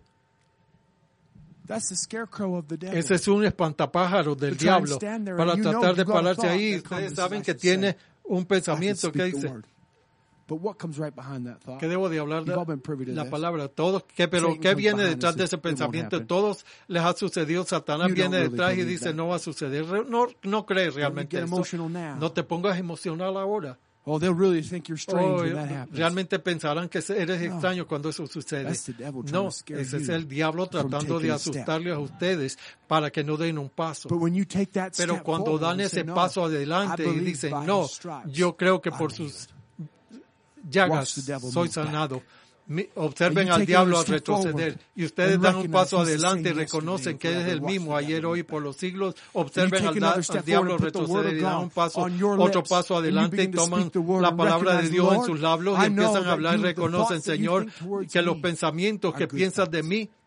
B: That's the scarecrow of the devil.
A: Ese es un espantapájaros del
B: To try and
A: diablo
B: stand there
A: para
B: and you know
A: tratar de
B: you've got a
A: pararse
B: thought
A: ahí.
B: that comes,
A: Ustedes saben
B: I
A: que
B: should
A: tiene
B: say.
A: un
B: I
A: pensamiento
B: should
A: que
B: speak the
A: dice,
B: word. But what comes right behind that thought?
A: que debo de hablar
B: You've all been privy to
A: de la
B: this.
A: palabra. Todos, que, pero
B: Satan
A: ¿qué
B: comes
A: viene
B: behind
A: detrás
B: and
A: de
B: says,
A: ese
B: "It won't
A: pensamiento?
B: happen."
A: Todos les ha sucedido. Satanás
B: You
A: viene
B: don't really
A: detrás y
B: believe
A: dice,
B: that.
A: no va a suceder. No, no crees realmente
B: get
A: eso.
B: emotional now.
A: No te pongas emocional ahora.
B: Oh, they'll really think you're strange
A: Oh,
B: when that happens.
A: realmente pensarán que eres
B: No.
A: extraño cuando eso sucede.
B: That's the devil trying
A: No,
B: to scare
A: ese es
B: you
A: el diablo
B: from
A: tratando de
B: taking a step.
A: asustarles a ustedes para que no den un paso.
B: But when you take that
A: Pero
B: step
A: cuando
B: forward
A: dan
B: and
A: ese
B: say, "No,
A: paso
B: I
A: adelante y
B: believe
A: dicen,
B: by
A: no,
B: his stripes,
A: yo creo que por
B: I'm
A: sus
B: healed."
A: llagas
B: Watch the devil
A: soy
B: move back.
A: sanado. Mi- Observen
B: And you
A: al
B: take
A: diablo a
B: another step
A: retroceder
B: forward
A: y ustedes
B: and
A: dan un
B: recognize
A: paso
B: he's the
A: adelante y
B: same
A: reconocen
B: yesterday
A: que es
B: and
A: el
B: forever.
A: mismo
B: Watch the
A: ayer,
B: devil
A: hoy,
B: move
A: por los siglos.
B: And you
A: Observen
B: take
A: al, da-
B: another
A: al
B: step
A: diablo
B: forward and put the word
A: retroceder
B: of
A: y dan
B: God
A: un paso,
B: on your
A: otro
B: lips,
A: paso
B: and you
A: adelante y
B: begin to
A: toman
B: speak the word
A: la
B: and
A: palabra de
B: recognize,
A: Dios en
B: "Lord,
A: sus labios y
B: I know
A: empiezan a
B: that
A: hablar y
B: you- the
A: reconocen,
B: thoughts that you
A: Señor,
B: think towards
A: que los
B: me
A: pensamientos
B: are
A: que
B: good
A: piensas de
B: thoughts."
A: mí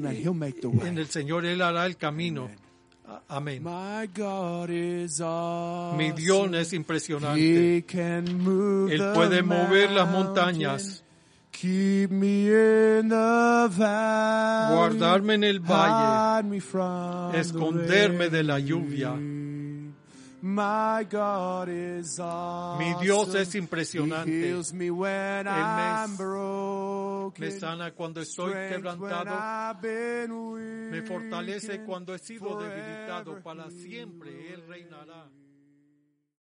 B: Amen. He'll make the way.
A: En el Señor Él hará el camino. Amén.
B: My God is awesome.
A: Mi Dios es impresionante.
B: He can move
A: Él puede
B: the
A: mover las montañas.
B: Keep me in the valley.
A: Guardarme en el valle.
B: Hide me from
A: Esconderme
B: the
A: de la lluvia.
B: My God is awesome.
A: Mi Dios es impresionante.
B: He heals me when
A: Él
B: I'm
A: me,
B: broken.
A: me sana cuando estoy quebrantado. Me fortalece cuando he sido debilitado. Para siempre Él reinará.